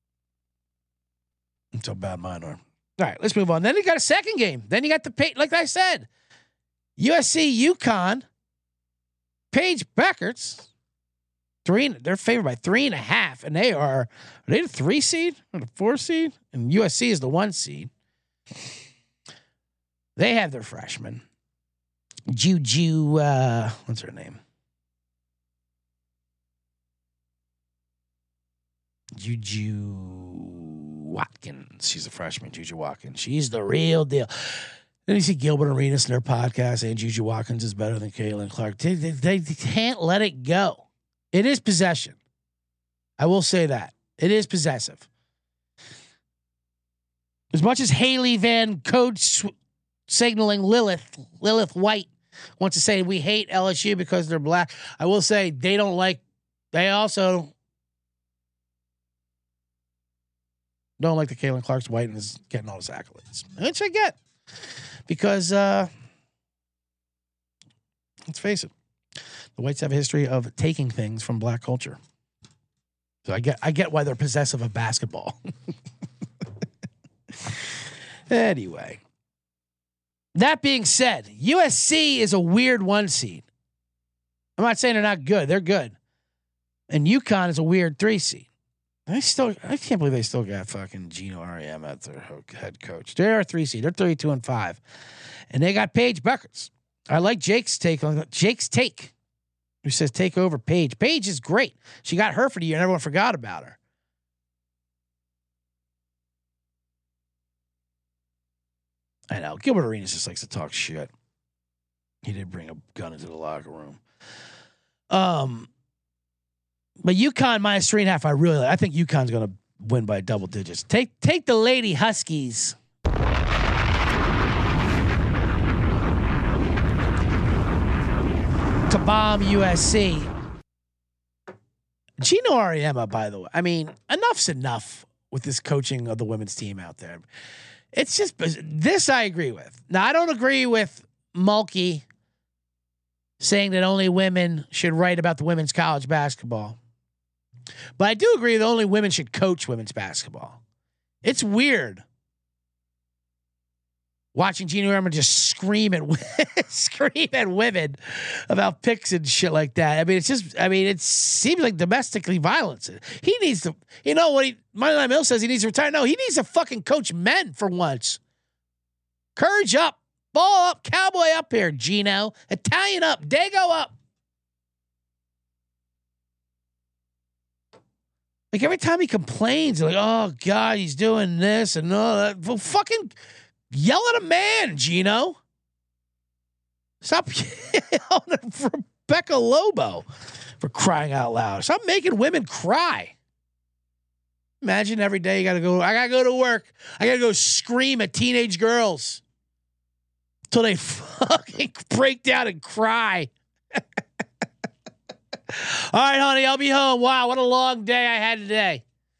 Speaker 8: That's how bad mine are. All right, let's move on. Then you got a second game. Then you got like I said, USC UConn. Paige Beckerts. They're favored by 3.5, and are they the 3 seed or the 4 seed? And USC is the 1 seed. They have their freshman. Juju, what's her name? Juju Watkins. She's a freshman, Juju Watkins. She's the real deal. Then you see Gilbert Arenas in their podcast saying Juju Watkins is better than Caitlin Clark. They can't let it go. It is possession. I will say that. It is possessive. As much as Haley Van code signaling Lilith White wants to say we hate LSU because they're black, I will say they also don't like that Caitlin Clark's white and is getting all his accolades. Which I get. Because, let's face it, the whites have a history of taking things from black culture. So I get why they're possessive of basketball. Anyway. That being said, USC is a weird 1 seed. I'm not saying they're not good. They're good. And UConn is a weird 3 seed. I can't believe they still got fucking Gino Auriemma as their head coach. They're a 3 seed. They're 32-5. And they got Paige Bueckers. I like Jake's take on who says take over Paige. Paige is great. She got her for the year and everyone forgot about her. I know. Gilbert Arenas just likes to talk shit. He did bring a gun into the locker room. But UConn minus 3.5. I think UConn's going to win by double digits. Take the Lady Huskies. To bomb USC. Gino Auriemma, by the way. I mean, enough's enough with this coaching of the women's team out there. It's just this I agree with. Now I don't agree with Mulkey saying that only women should write about the women's college basketball. But I do agree that only women should coach women's basketball. It's weird watching Gino Auriemma just scream at women about picks and shit like that. I mean, it seems like domestically violence. He needs to, Moneyline Mill says he needs to retire. No, he needs to fucking coach men for once. Courage up, ball up, cowboy up here, Gino. Italian up, Dago up. Like every time he complains, like, oh God, he's doing this and all that. Well, fucking yell at a man, Gino. Stop yelling at Rebecca Lobo for crying out loud. Stop making women cry. Imagine every day I gotta go to work. I gotta go scream at teenage girls until they fucking break down and cry. All right, honey, I'll be home. Wow, what a long day I had today.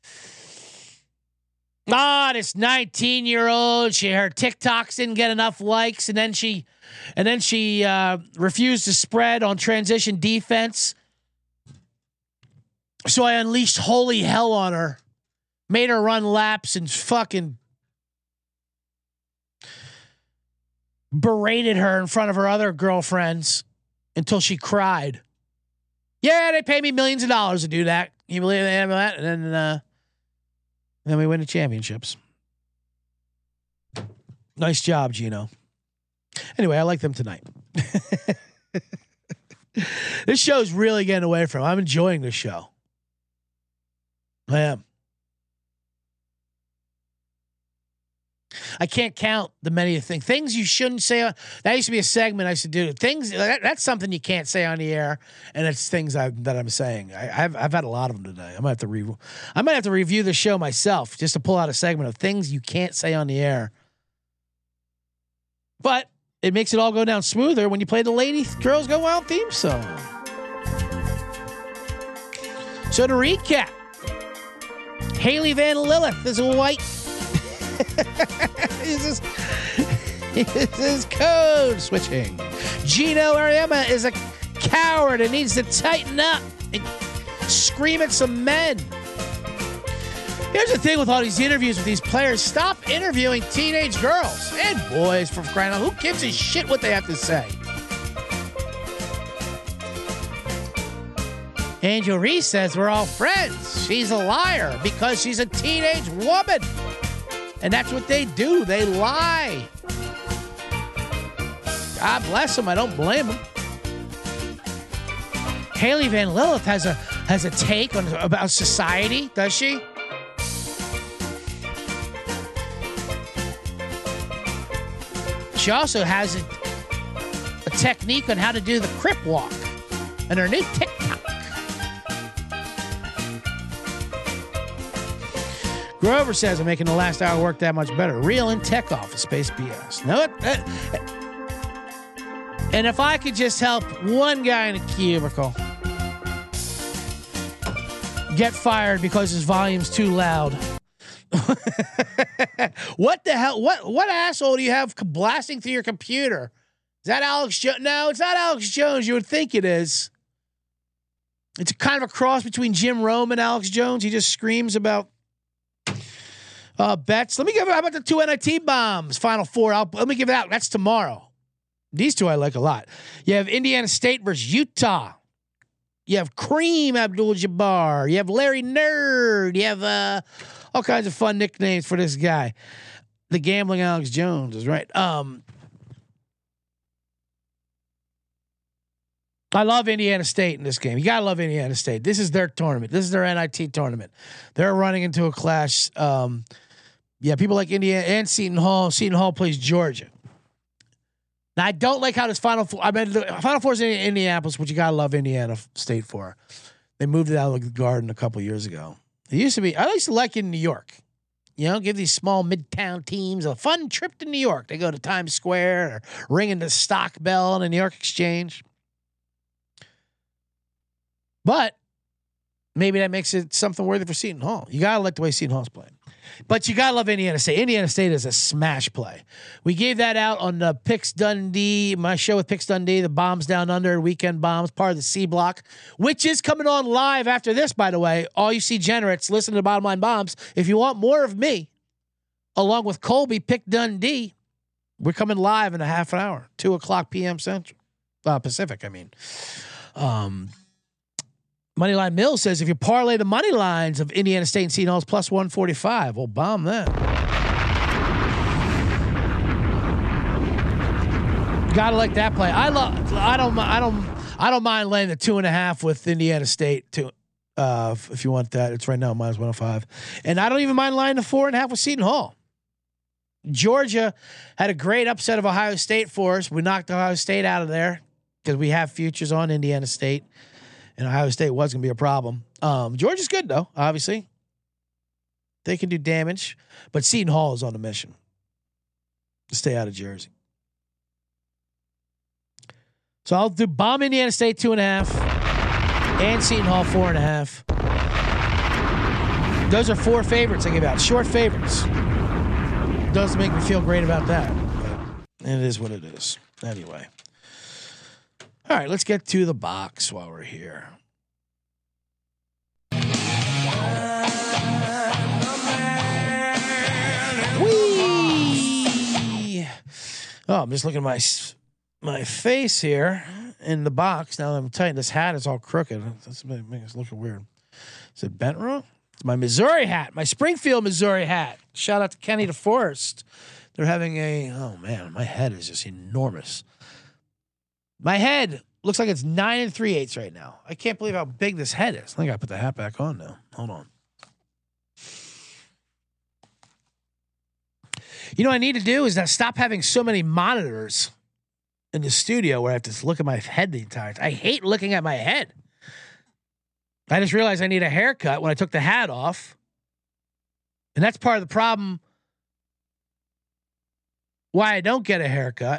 Speaker 8: This 19-year-old, her TikToks didn't get enough likes, and then she refused to spread on transition defense. So I unleashed holy hell on her, made her run laps, and fucking berated her in front of her other girlfriends until she cried. Yeah, they pay me millions of dollars to do that. Can you believe that? And then we win the championships. Nice job, Gino. Anyway, I like them tonight. This show's really getting away from. I'm enjoying this show. I am. I can't count the many things you shouldn't say. That used to be a segment I used to do. Things that's something you can't say on the air, and it's things that I'm saying. I've had a lot of them today. I might have to review the show myself just to pull out a segment of things you can't say on the air. But it makes it all go down smoother when you play the Lady Girls Go Wild theme song. So to recap, Haley Van Lilith is a white. This is code switching. Gino Auriemma is a coward and needs to tighten up and scream at some men. Here's the thing with all these interviews with these players. Stop interviewing teenage girls and boys for crying out. Who gives a shit what they have to say? Angel Reese says we're all friends. She's a liar because she's a teenage woman. And that's what they do. They lie. God bless them. I don't blame them. Haley Van Lilith has a take about society, does she? She also has a technique on how to do the Crip Walk and her new TikTok. Grover says I'm making the last hour work that much better. Real in tech office space BS. No, and if I could just help one guy in a cubicle get fired because his volume's too loud, What the hell? What asshole do you have blasting through your computer? Is that Alex Jones? No, it's not Alex Jones. You would think it is. It's kind of a cross between Jim Rome and Alex Jones. He just screams about bets. Let me give it. How about the 2 NIT bombs? Final four. Let me give it out. That's tomorrow. These two I like a lot. You have Indiana State versus Utah. You have Kareem Abdul-Jabbar. You have Larry Nerd. You have all kinds of fun nicknames for this guy. The gambling Alex Jones is right. I love Indiana State in this game. You gotta love Indiana State. This is their tournament. This is their NIT tournament. They're running into a clash. People like Indiana and Seton Hall. Seton Hall plays Georgia. Now I don't like how this Final Four. I mean, the Final Four is in Indianapolis, which you gotta love Indiana State for. They moved it out of the Garden a couple years ago. It used to be. I used to like it in New York. You know, give these small midtown teams a fun trip to New York. They go to Times Square or ringing the stock bell in the New York Exchange. But maybe that makes it something worthy for Seton Hall. You got to like the way Seton Hall's playing. But you got to love Indiana State. Indiana State is a smash play. We gave that out on the Picks Dundee, my show with Picks Dundee, the Bombs Down Under, Weekend Bombs, part of the C Block, which is coming on live after this, by the way. All you see generates, listen to the Bottom Line Bombs. If you want more of me, along with Colby, Pick Dundee, we're coming live in a half an hour, 2:00 p.m. Central, Pacific, I mean. Moneyline Mills says if you parlay the money lines of Indiana State and Seton Hall's plus 145, well, bomb that. Gotta like that play. I don't mind laying the 2.5 with Indiana State too. If you want that, it's right now minus 105, and I don't even mind laying the 4.5 with Seton Hall. Georgia had a great upset of Ohio State for us. We knocked Ohio State out of there because we have futures on Indiana State. And Ohio State was going to be a problem. Georgia's good, though, obviously. They can do damage. But Seton Hall is on a mission to stay out of Jersey. So I'll do bomb Indiana State 2.5 and Seton Hall 4.5. Those are 4 favorites I give out. Short favorites. Doesn't make me feel great about that. But it is what it is. Anyway. All right, let's get to the box while we're here. Whee! Oh, I'm just looking at my face here in the box. Now that I'm telling you, this hat is all crooked. That's making us looking weird. Is it bent wrong? It's my Missouri hat, my Springfield, Missouri hat. Shout out to Kenny DeForest. They're having oh man, my head is just enormous. My head looks like it's 9 3/8 right now. I can't believe how big this head is. I think I put the hat back on now. Hold on. You know what I need to do is stop having so many monitors in the studio where I have to look at my head the entire time. I hate looking at my head. I just realized I need a haircut when I took the hat off. And that's part of the problem why I don't get a haircut.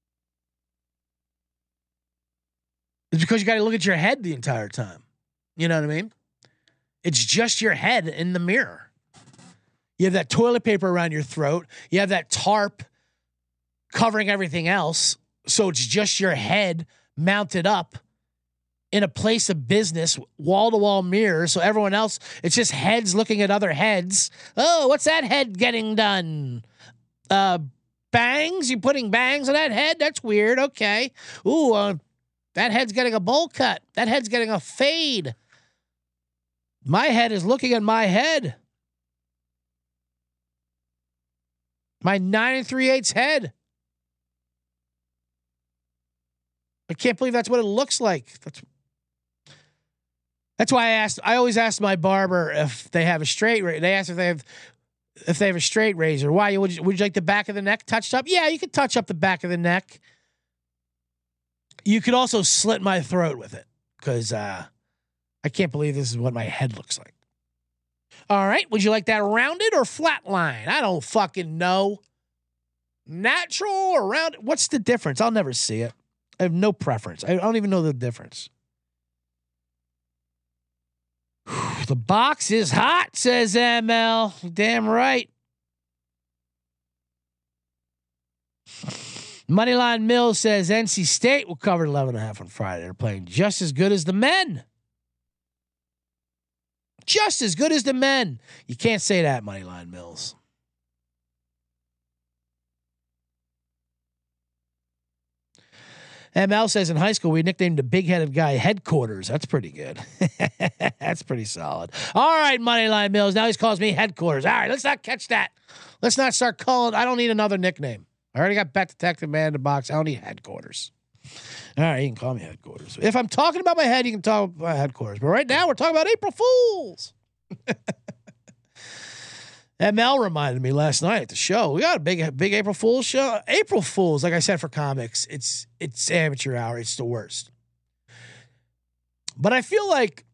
Speaker 8: It's because you got to look at your head the entire time. You know what I mean? It's just your head in the mirror. You have that toilet paper around your throat. You have that tarp covering everything else. So it's just your head mounted up in a place of business, wall-to-wall mirrors. So everyone else, it's just heads looking at other heads. Oh, what's that head getting done? Bangs? You putting bangs on that head? That's weird. Okay. Ooh, that head's getting a bowl cut. That head's getting a fade. My head is looking at my head. My 9 3/8 head. I can't believe that's what it looks like. That's why I always ask my barber if they have a straight razor. They ask if they have a straight razor. Why? Would you like the back of the neck touched up? Yeah, you could touch up the back of the neck. You could also slit my throat with it because I can't believe this is what my head looks like. All right. Would you like that rounded or flat line? I don't fucking know. Natural or rounded? What's the difference? I'll never see it. I have no preference. I don't even know the difference. The box is hot, says ML. Damn right. Moneyline Mills says NC State will cover 11.5 on Friday. They're playing just as good as the men. Just as good as the men. You can't say that, Moneyline Mills. ML says in high school, we nicknamed the big-headed guy Headquarters. That's pretty good. That's pretty solid. All right, Moneyline Mills. Now he calls me Headquarters. All right, let's not catch that. Let's not start calling. I don't need another nickname. I already got Bet Detective, Man in the Box. I don't need Headquarters. All right, you can call me Headquarters. If I'm talking about my head, you can talk about Headquarters. But right now, we're talking about April Fools. ML reminded me last night at the show. We got a big April Fool's show. April Fools, like I said, for comics, it's amateur hour. It's the worst. But I feel like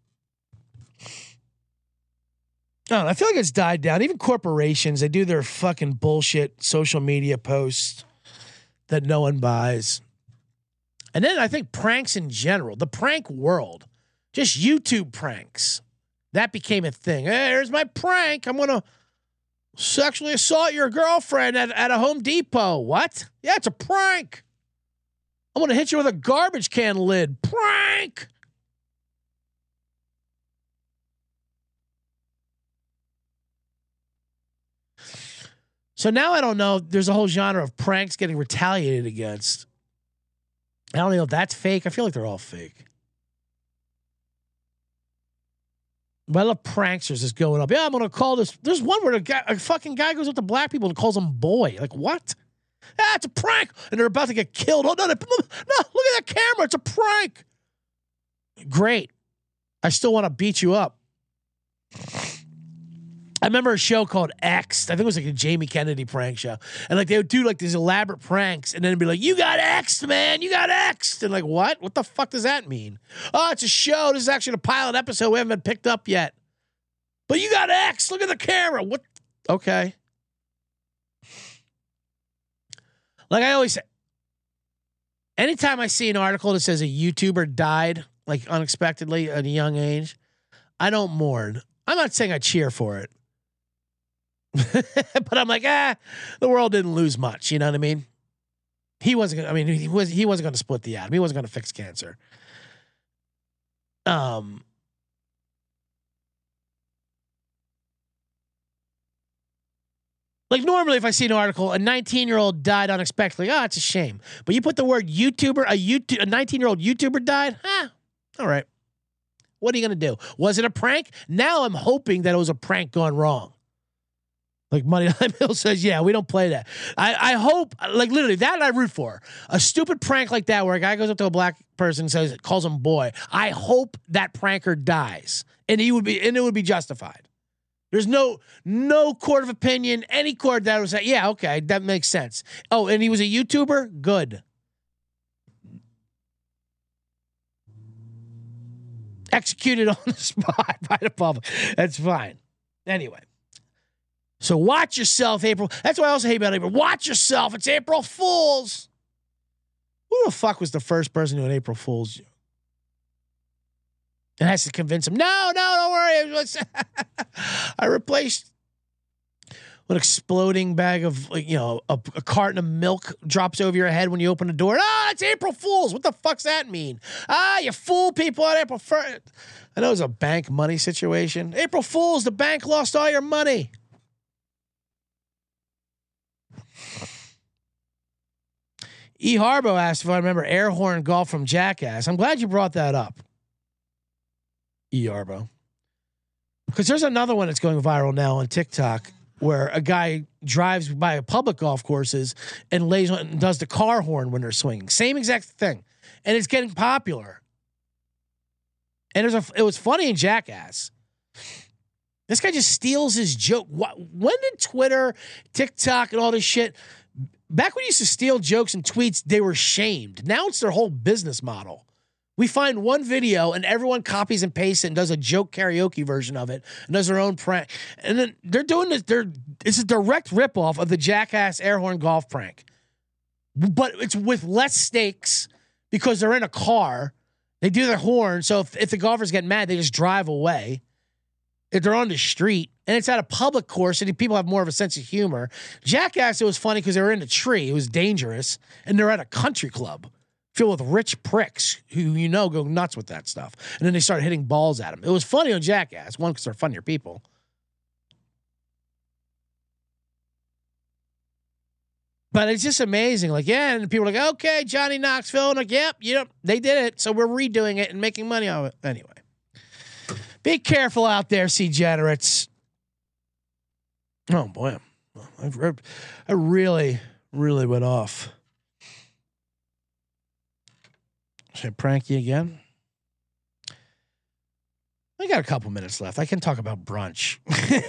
Speaker 8: it's died down. Even corporations, they do their fucking bullshit social media posts that no one buys. And then I think pranks in general, the prank world, just YouTube pranks, that became a thing. Hey, here's my prank. I'm going to sexually assault your girlfriend at a Home Depot. What? Yeah, it's a prank. I'm going to hit you with a garbage can lid. Prank. So now I don't know. There's a whole genre of pranks getting retaliated against. I don't know if that's fake. I feel like they're all fake. But I love pranksters just going up. Yeah, I'm going to call this. There's one where a fucking guy goes up to black people and calls them boy. Like, what? Yeah, it's a prank. And they're about to get killed. Oh, no, look at that camera. It's a prank. Great. I still want to beat you up. I remember a show called X'd. I think it was like a Jamie Kennedy prank show. And like they would do like these elaborate pranks and then it'd be like, you got X'd, man. You got X'd. And like, what? What the fuck does that mean? Oh, it's a show. This is actually a pilot episode. We haven't been picked up yet. But you got X'd. Look at the camera. What? Okay. Like I always say, anytime I see an article that says a YouTuber died like unexpectedly at a young age, I don't mourn. I'm not saying I cheer for it. But I'm like, the world didn't lose much. You know what I mean? He wasn't going to split the atom. He wasn't going to fix cancer. Like normally if I see an article, a 19-year-old died unexpectedly. It's a shame. But you put the word YouTuber, a 19-year-old YouTuber died. All right. What are you going to do? Was it a prank? Now I'm hoping that it was a prank gone wrong. Like Moneyline Mill says, yeah, we don't play that. I hope, like literally, that I root for. A stupid prank like that where a guy goes up to a black person and calls him boy. I hope that pranker dies. And it would be justified. There's no court of opinion, any court that would say, yeah, okay, that makes sense. Oh, and he was a YouTuber? Good. Executed on the spot by the public. That's fine. Anyway. So watch yourself, April. That's what I also hate about April. Watch yourself. It's April Fools. Who the fuck was the first person to do an April Fool's? And has to convince him, no, don't worry. I replaced an exploding bag of, a carton of milk drops over your head when you open the door. It's April Fools. What the fuck's that mean? You fool people on April 1st. I know it was a bank money situation. April Fools, the bank lost all your money. E. Harbo asked if I remember air horn golf from Jackass. I'm glad you brought that up, E. Harbo. Because there's another one that's going viral now on TikTok where a guy drives by public golf courses and lays on and does the car horn when they're swinging. Same exact thing. And it's getting popular. And it was funny in Jackass. This guy just steals his joke. When did Twitter, TikTok, and all this shit... Back when you used to steal jokes and tweets, they were shamed. Now it's their whole business model. We find one video and everyone copies and pastes it and does a joke karaoke version of it and does their own prank. And then they're doing this. It's a direct ripoff of the Jackass air horn golf prank. But it's with less stakes because they're in a car. They do their horn. So if the golfers get mad, they just drive away. if they're on the street and it's at a public course and people have more of a sense of humor. Jackass, it was funny because they were in a tree. It was dangerous. And they're at a country club filled with rich pricks who, go nuts with that stuff. And then they start hitting balls at them. It was funny on Jackass. One, because they're funnier people. But it's just amazing. Like, yeah, and people are like, okay, Johnny Knoxville. And like, yep, they did it. So we're redoing it and making money on it. Anyway. Be careful out there, degenerates. Oh, boy. I really, really went off. Should I prank you again? I got a couple minutes left. I can talk about brunch.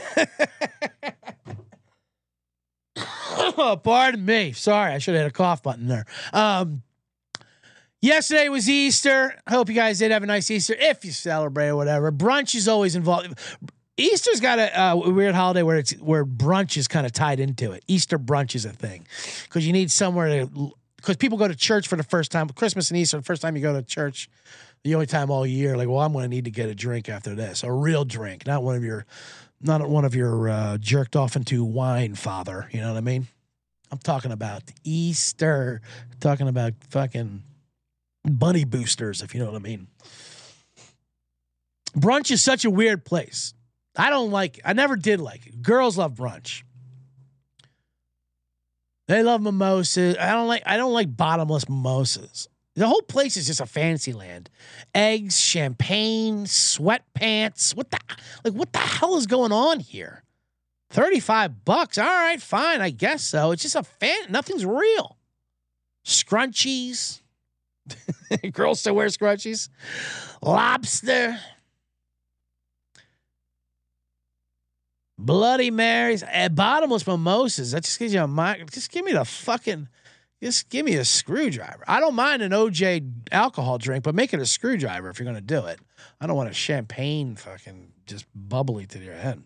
Speaker 8: Oh, pardon me. Sorry, I should have had a cough button there. Yesterday was Easter. I hope you guys did have a nice Easter. If you celebrate or whatever, brunch is always involved. Easter's got a weird holiday where brunch is kind of tied into it. Easter brunch is a thing because you need somewhere to. Because people go to church for the first time. Christmas and Easter, the first time you go to church, the only time all year. Like, well, I'm going to need to get a drink after this, a real drink, not one of your jerked off into wine, father. You know what I mean? I'm talking about Easter. I'm talking about fucking bunny boosters, if you know what I mean. Brunch is such a weird place. I never did like it. Girls love brunch. They love mimosas. I don't like bottomless mimosas. The whole place is just a fancy land. Eggs, champagne, sweatpants. What the hell is going on here? $35. All right, fine, I guess so. It's just nothing's real. Scrunchies. Girls still wear scrunchies. Lobster. Bloody Marys. Bottomless mimosas. That just gives you just give me a screwdriver. I don't mind an OJ alcohol drink, but make it a screwdriver if you're going to do it. I don't want a champagne fucking just bubbly to your head.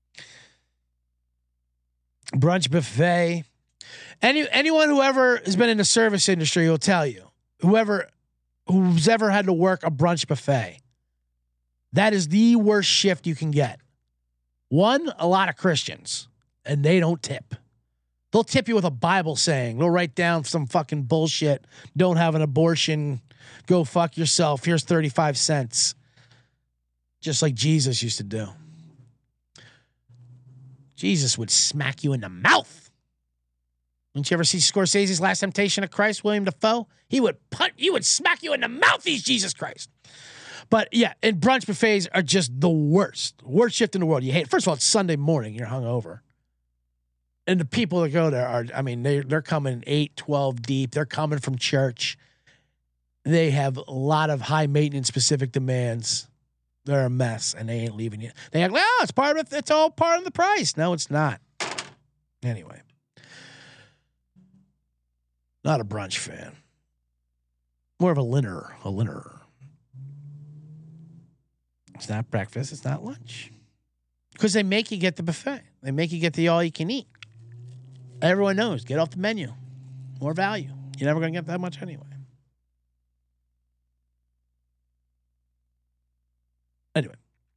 Speaker 8: Brunch buffet. Anyone who ever has been in the service industry will tell you, who's ever had to work a brunch buffet, that is the worst shift you can get. One, a lot of Christians, and they don't tip. They'll tip you with a Bible saying. They'll write down some fucking bullshit. Don't have an abortion. Go fuck yourself. Here's 35 cents. Just like Jesus used to do. Jesus would smack you in the mouth. Didn't you ever see Scorsese's Last Temptation of Christ, William Dafoe? He would smack you in the mouth. He's Jesus Christ. But yeah, and brunch buffets are just the worst shift in the world. You hate it. First of all, it's Sunday morning. You're hungover. And the people that go there they're coming 8, 12 deep. They're coming from church. They have a lot of high maintenance specific demands. They're a mess and they ain't leaving you. They act like, it's all part of the price. No, it's not. Anyway. Not a brunch fan. More of a linner. It's not breakfast. It's not lunch. Because they make you get the buffet. They make you get the all you can eat. Everyone knows. Get off the menu. More value. You're never going to get that much anyway. Anyway.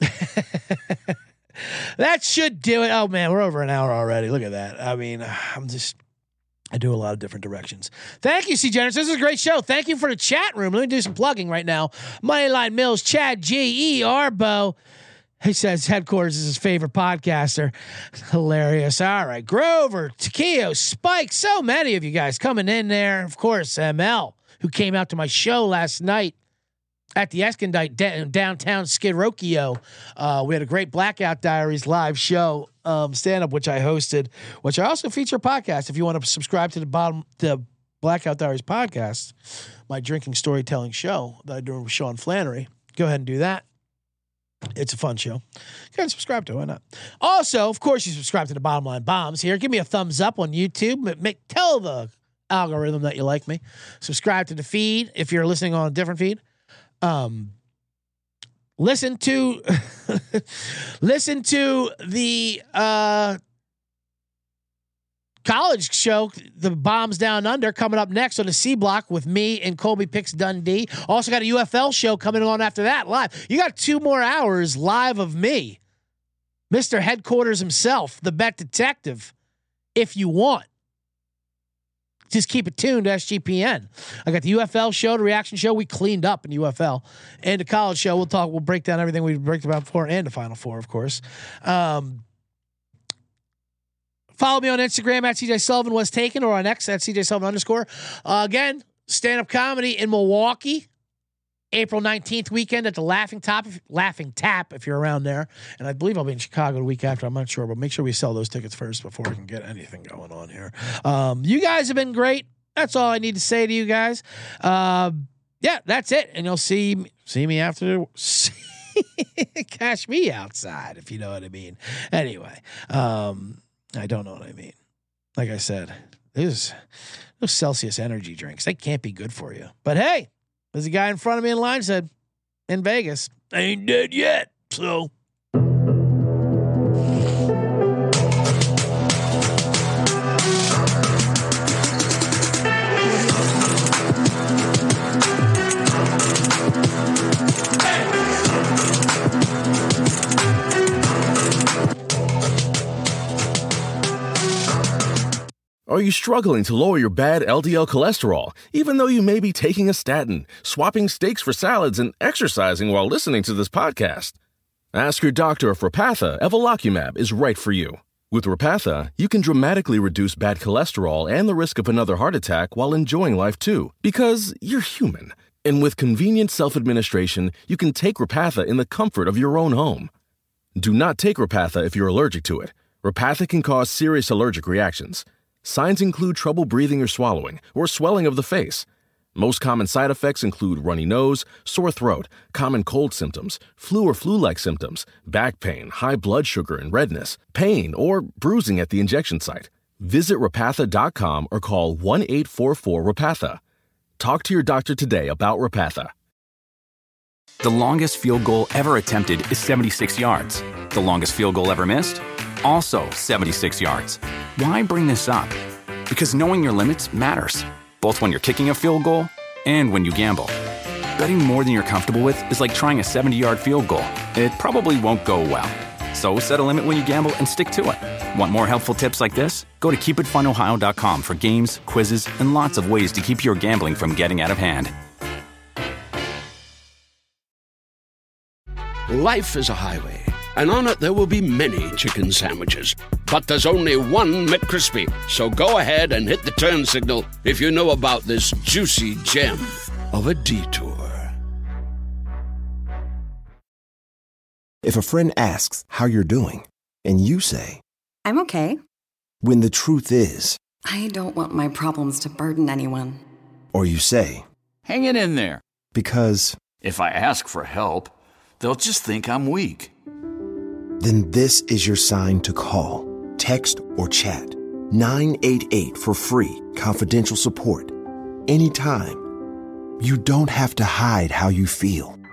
Speaker 8: That should do it. Oh, man, we're over an hour already. Look at that. I mean, I do a lot of different directions. Thank you, C-Generous. This is a great show. Thank you for the chat room. Let me do some plugging right now. Moneyline Mills, Chad G.E. Arbo. He says headquarters is his favorite podcaster. Hilarious. All right. Grover, Takio, Spike, so many of you guys coming in there. Of course, ML, who came out to my show last night at the Escondite downtown Skid Row. We had a great Blackout Diaries live show, stand-up, which I hosted, which I also feature a podcast. If you want to subscribe to the Blackout Diaries podcast, my drinking storytelling show that I do with Sean Flannery, go ahead and do that. It's a fun show. Go ahead and subscribe to it. Why not? Also, of course, you subscribe to the Bottom Line Bombs here. Give me a thumbs up on YouTube. Tell the algorithm that you like me. Subscribe to the feed if you're listening on a different feed. Listen to the college show, The Bombs Down Under, coming up next on the C Block with me and Colby Picks Dundee. Also got a UFL show coming on after that live. You got 2 more hours live of me Mr. Headquarters himself, the Bet Detective, if you want. Just keep it tuned to SGPN. I got the UFL show, the reaction show. We cleaned up in UFL. And the college show, we'll break down everything we break about before, and the Final Four, of course. Follow me on Instagram at CJ Sullivan was taken, or on X at CJ Sullivan _ again, stand-up comedy in Milwaukee, April 19th weekend at the Laughing Tap if you're around there. And I believe I'll be in Chicago the week after. I'm not sure, but make sure we sell those tickets first before we can get anything going on here. You guys have been great. That's all I need to say to you guys. Yeah, that's it. And you'll see me after. Cash me outside, if you know what I mean. Anyway, I don't know what I mean. Like I said, those Celsius energy drinks, they can't be good for you. But hey, there's a guy in front of me in line said, in Vegas, I ain't dead yet. So.
Speaker 1: Are you struggling to lower your bad LDL cholesterol, even though you may be taking a statin, swapping steaks for salads, and exercising while listening to this podcast? Ask your doctor if Repatha Evolocumab is right for you. With Repatha, you can dramatically reduce bad cholesterol and the risk of another heart attack while enjoying life too, because you're human. And with convenient self-administration, you can take Repatha in the comfort of your own home. Do not take Repatha if you're allergic to it. Repatha can cause serious allergic reactions. Signs include trouble breathing or swallowing, or swelling of the face. Most common side effects include runny nose, sore throat, common cold symptoms, flu or flu-like symptoms, back pain, high blood sugar and redness, pain, or bruising at the injection site. Visit Repatha.com or call 1-844-REPATHA. Talk to your doctor today about Repatha.
Speaker 2: The longest field goal ever attempted is 76 yards. The longest field goal ever missed? Also 76 yards. Why bring this up? Because knowing your limits matters, both when you're kicking a field goal and when you gamble. Betting more than you're comfortable with is like trying a 70-yard field goal. It probably won't go well. So set a limit when you gamble and stick to it. Want more helpful tips like this? Go to keepitfunohio.com for games, quizzes, and lots of ways to keep your gambling from getting out of hand.
Speaker 3: Life is a highway, and on it there will be many chicken sandwiches. But there's only one McCrispy. So go ahead and hit the turn signal if you know about this juicy gem of a detour.
Speaker 4: If a friend asks how you're doing, and you say,
Speaker 5: I'm okay.
Speaker 4: When the truth is,
Speaker 5: I don't want my problems to burden anyone.
Speaker 4: Or you say,
Speaker 6: Hang it in there.
Speaker 4: Because
Speaker 6: if I ask for help, they'll just think I'm weak.
Speaker 4: Then this is your sign to call, text, or chat 988 for free, confidential support. Anytime. You don't have to hide how you feel.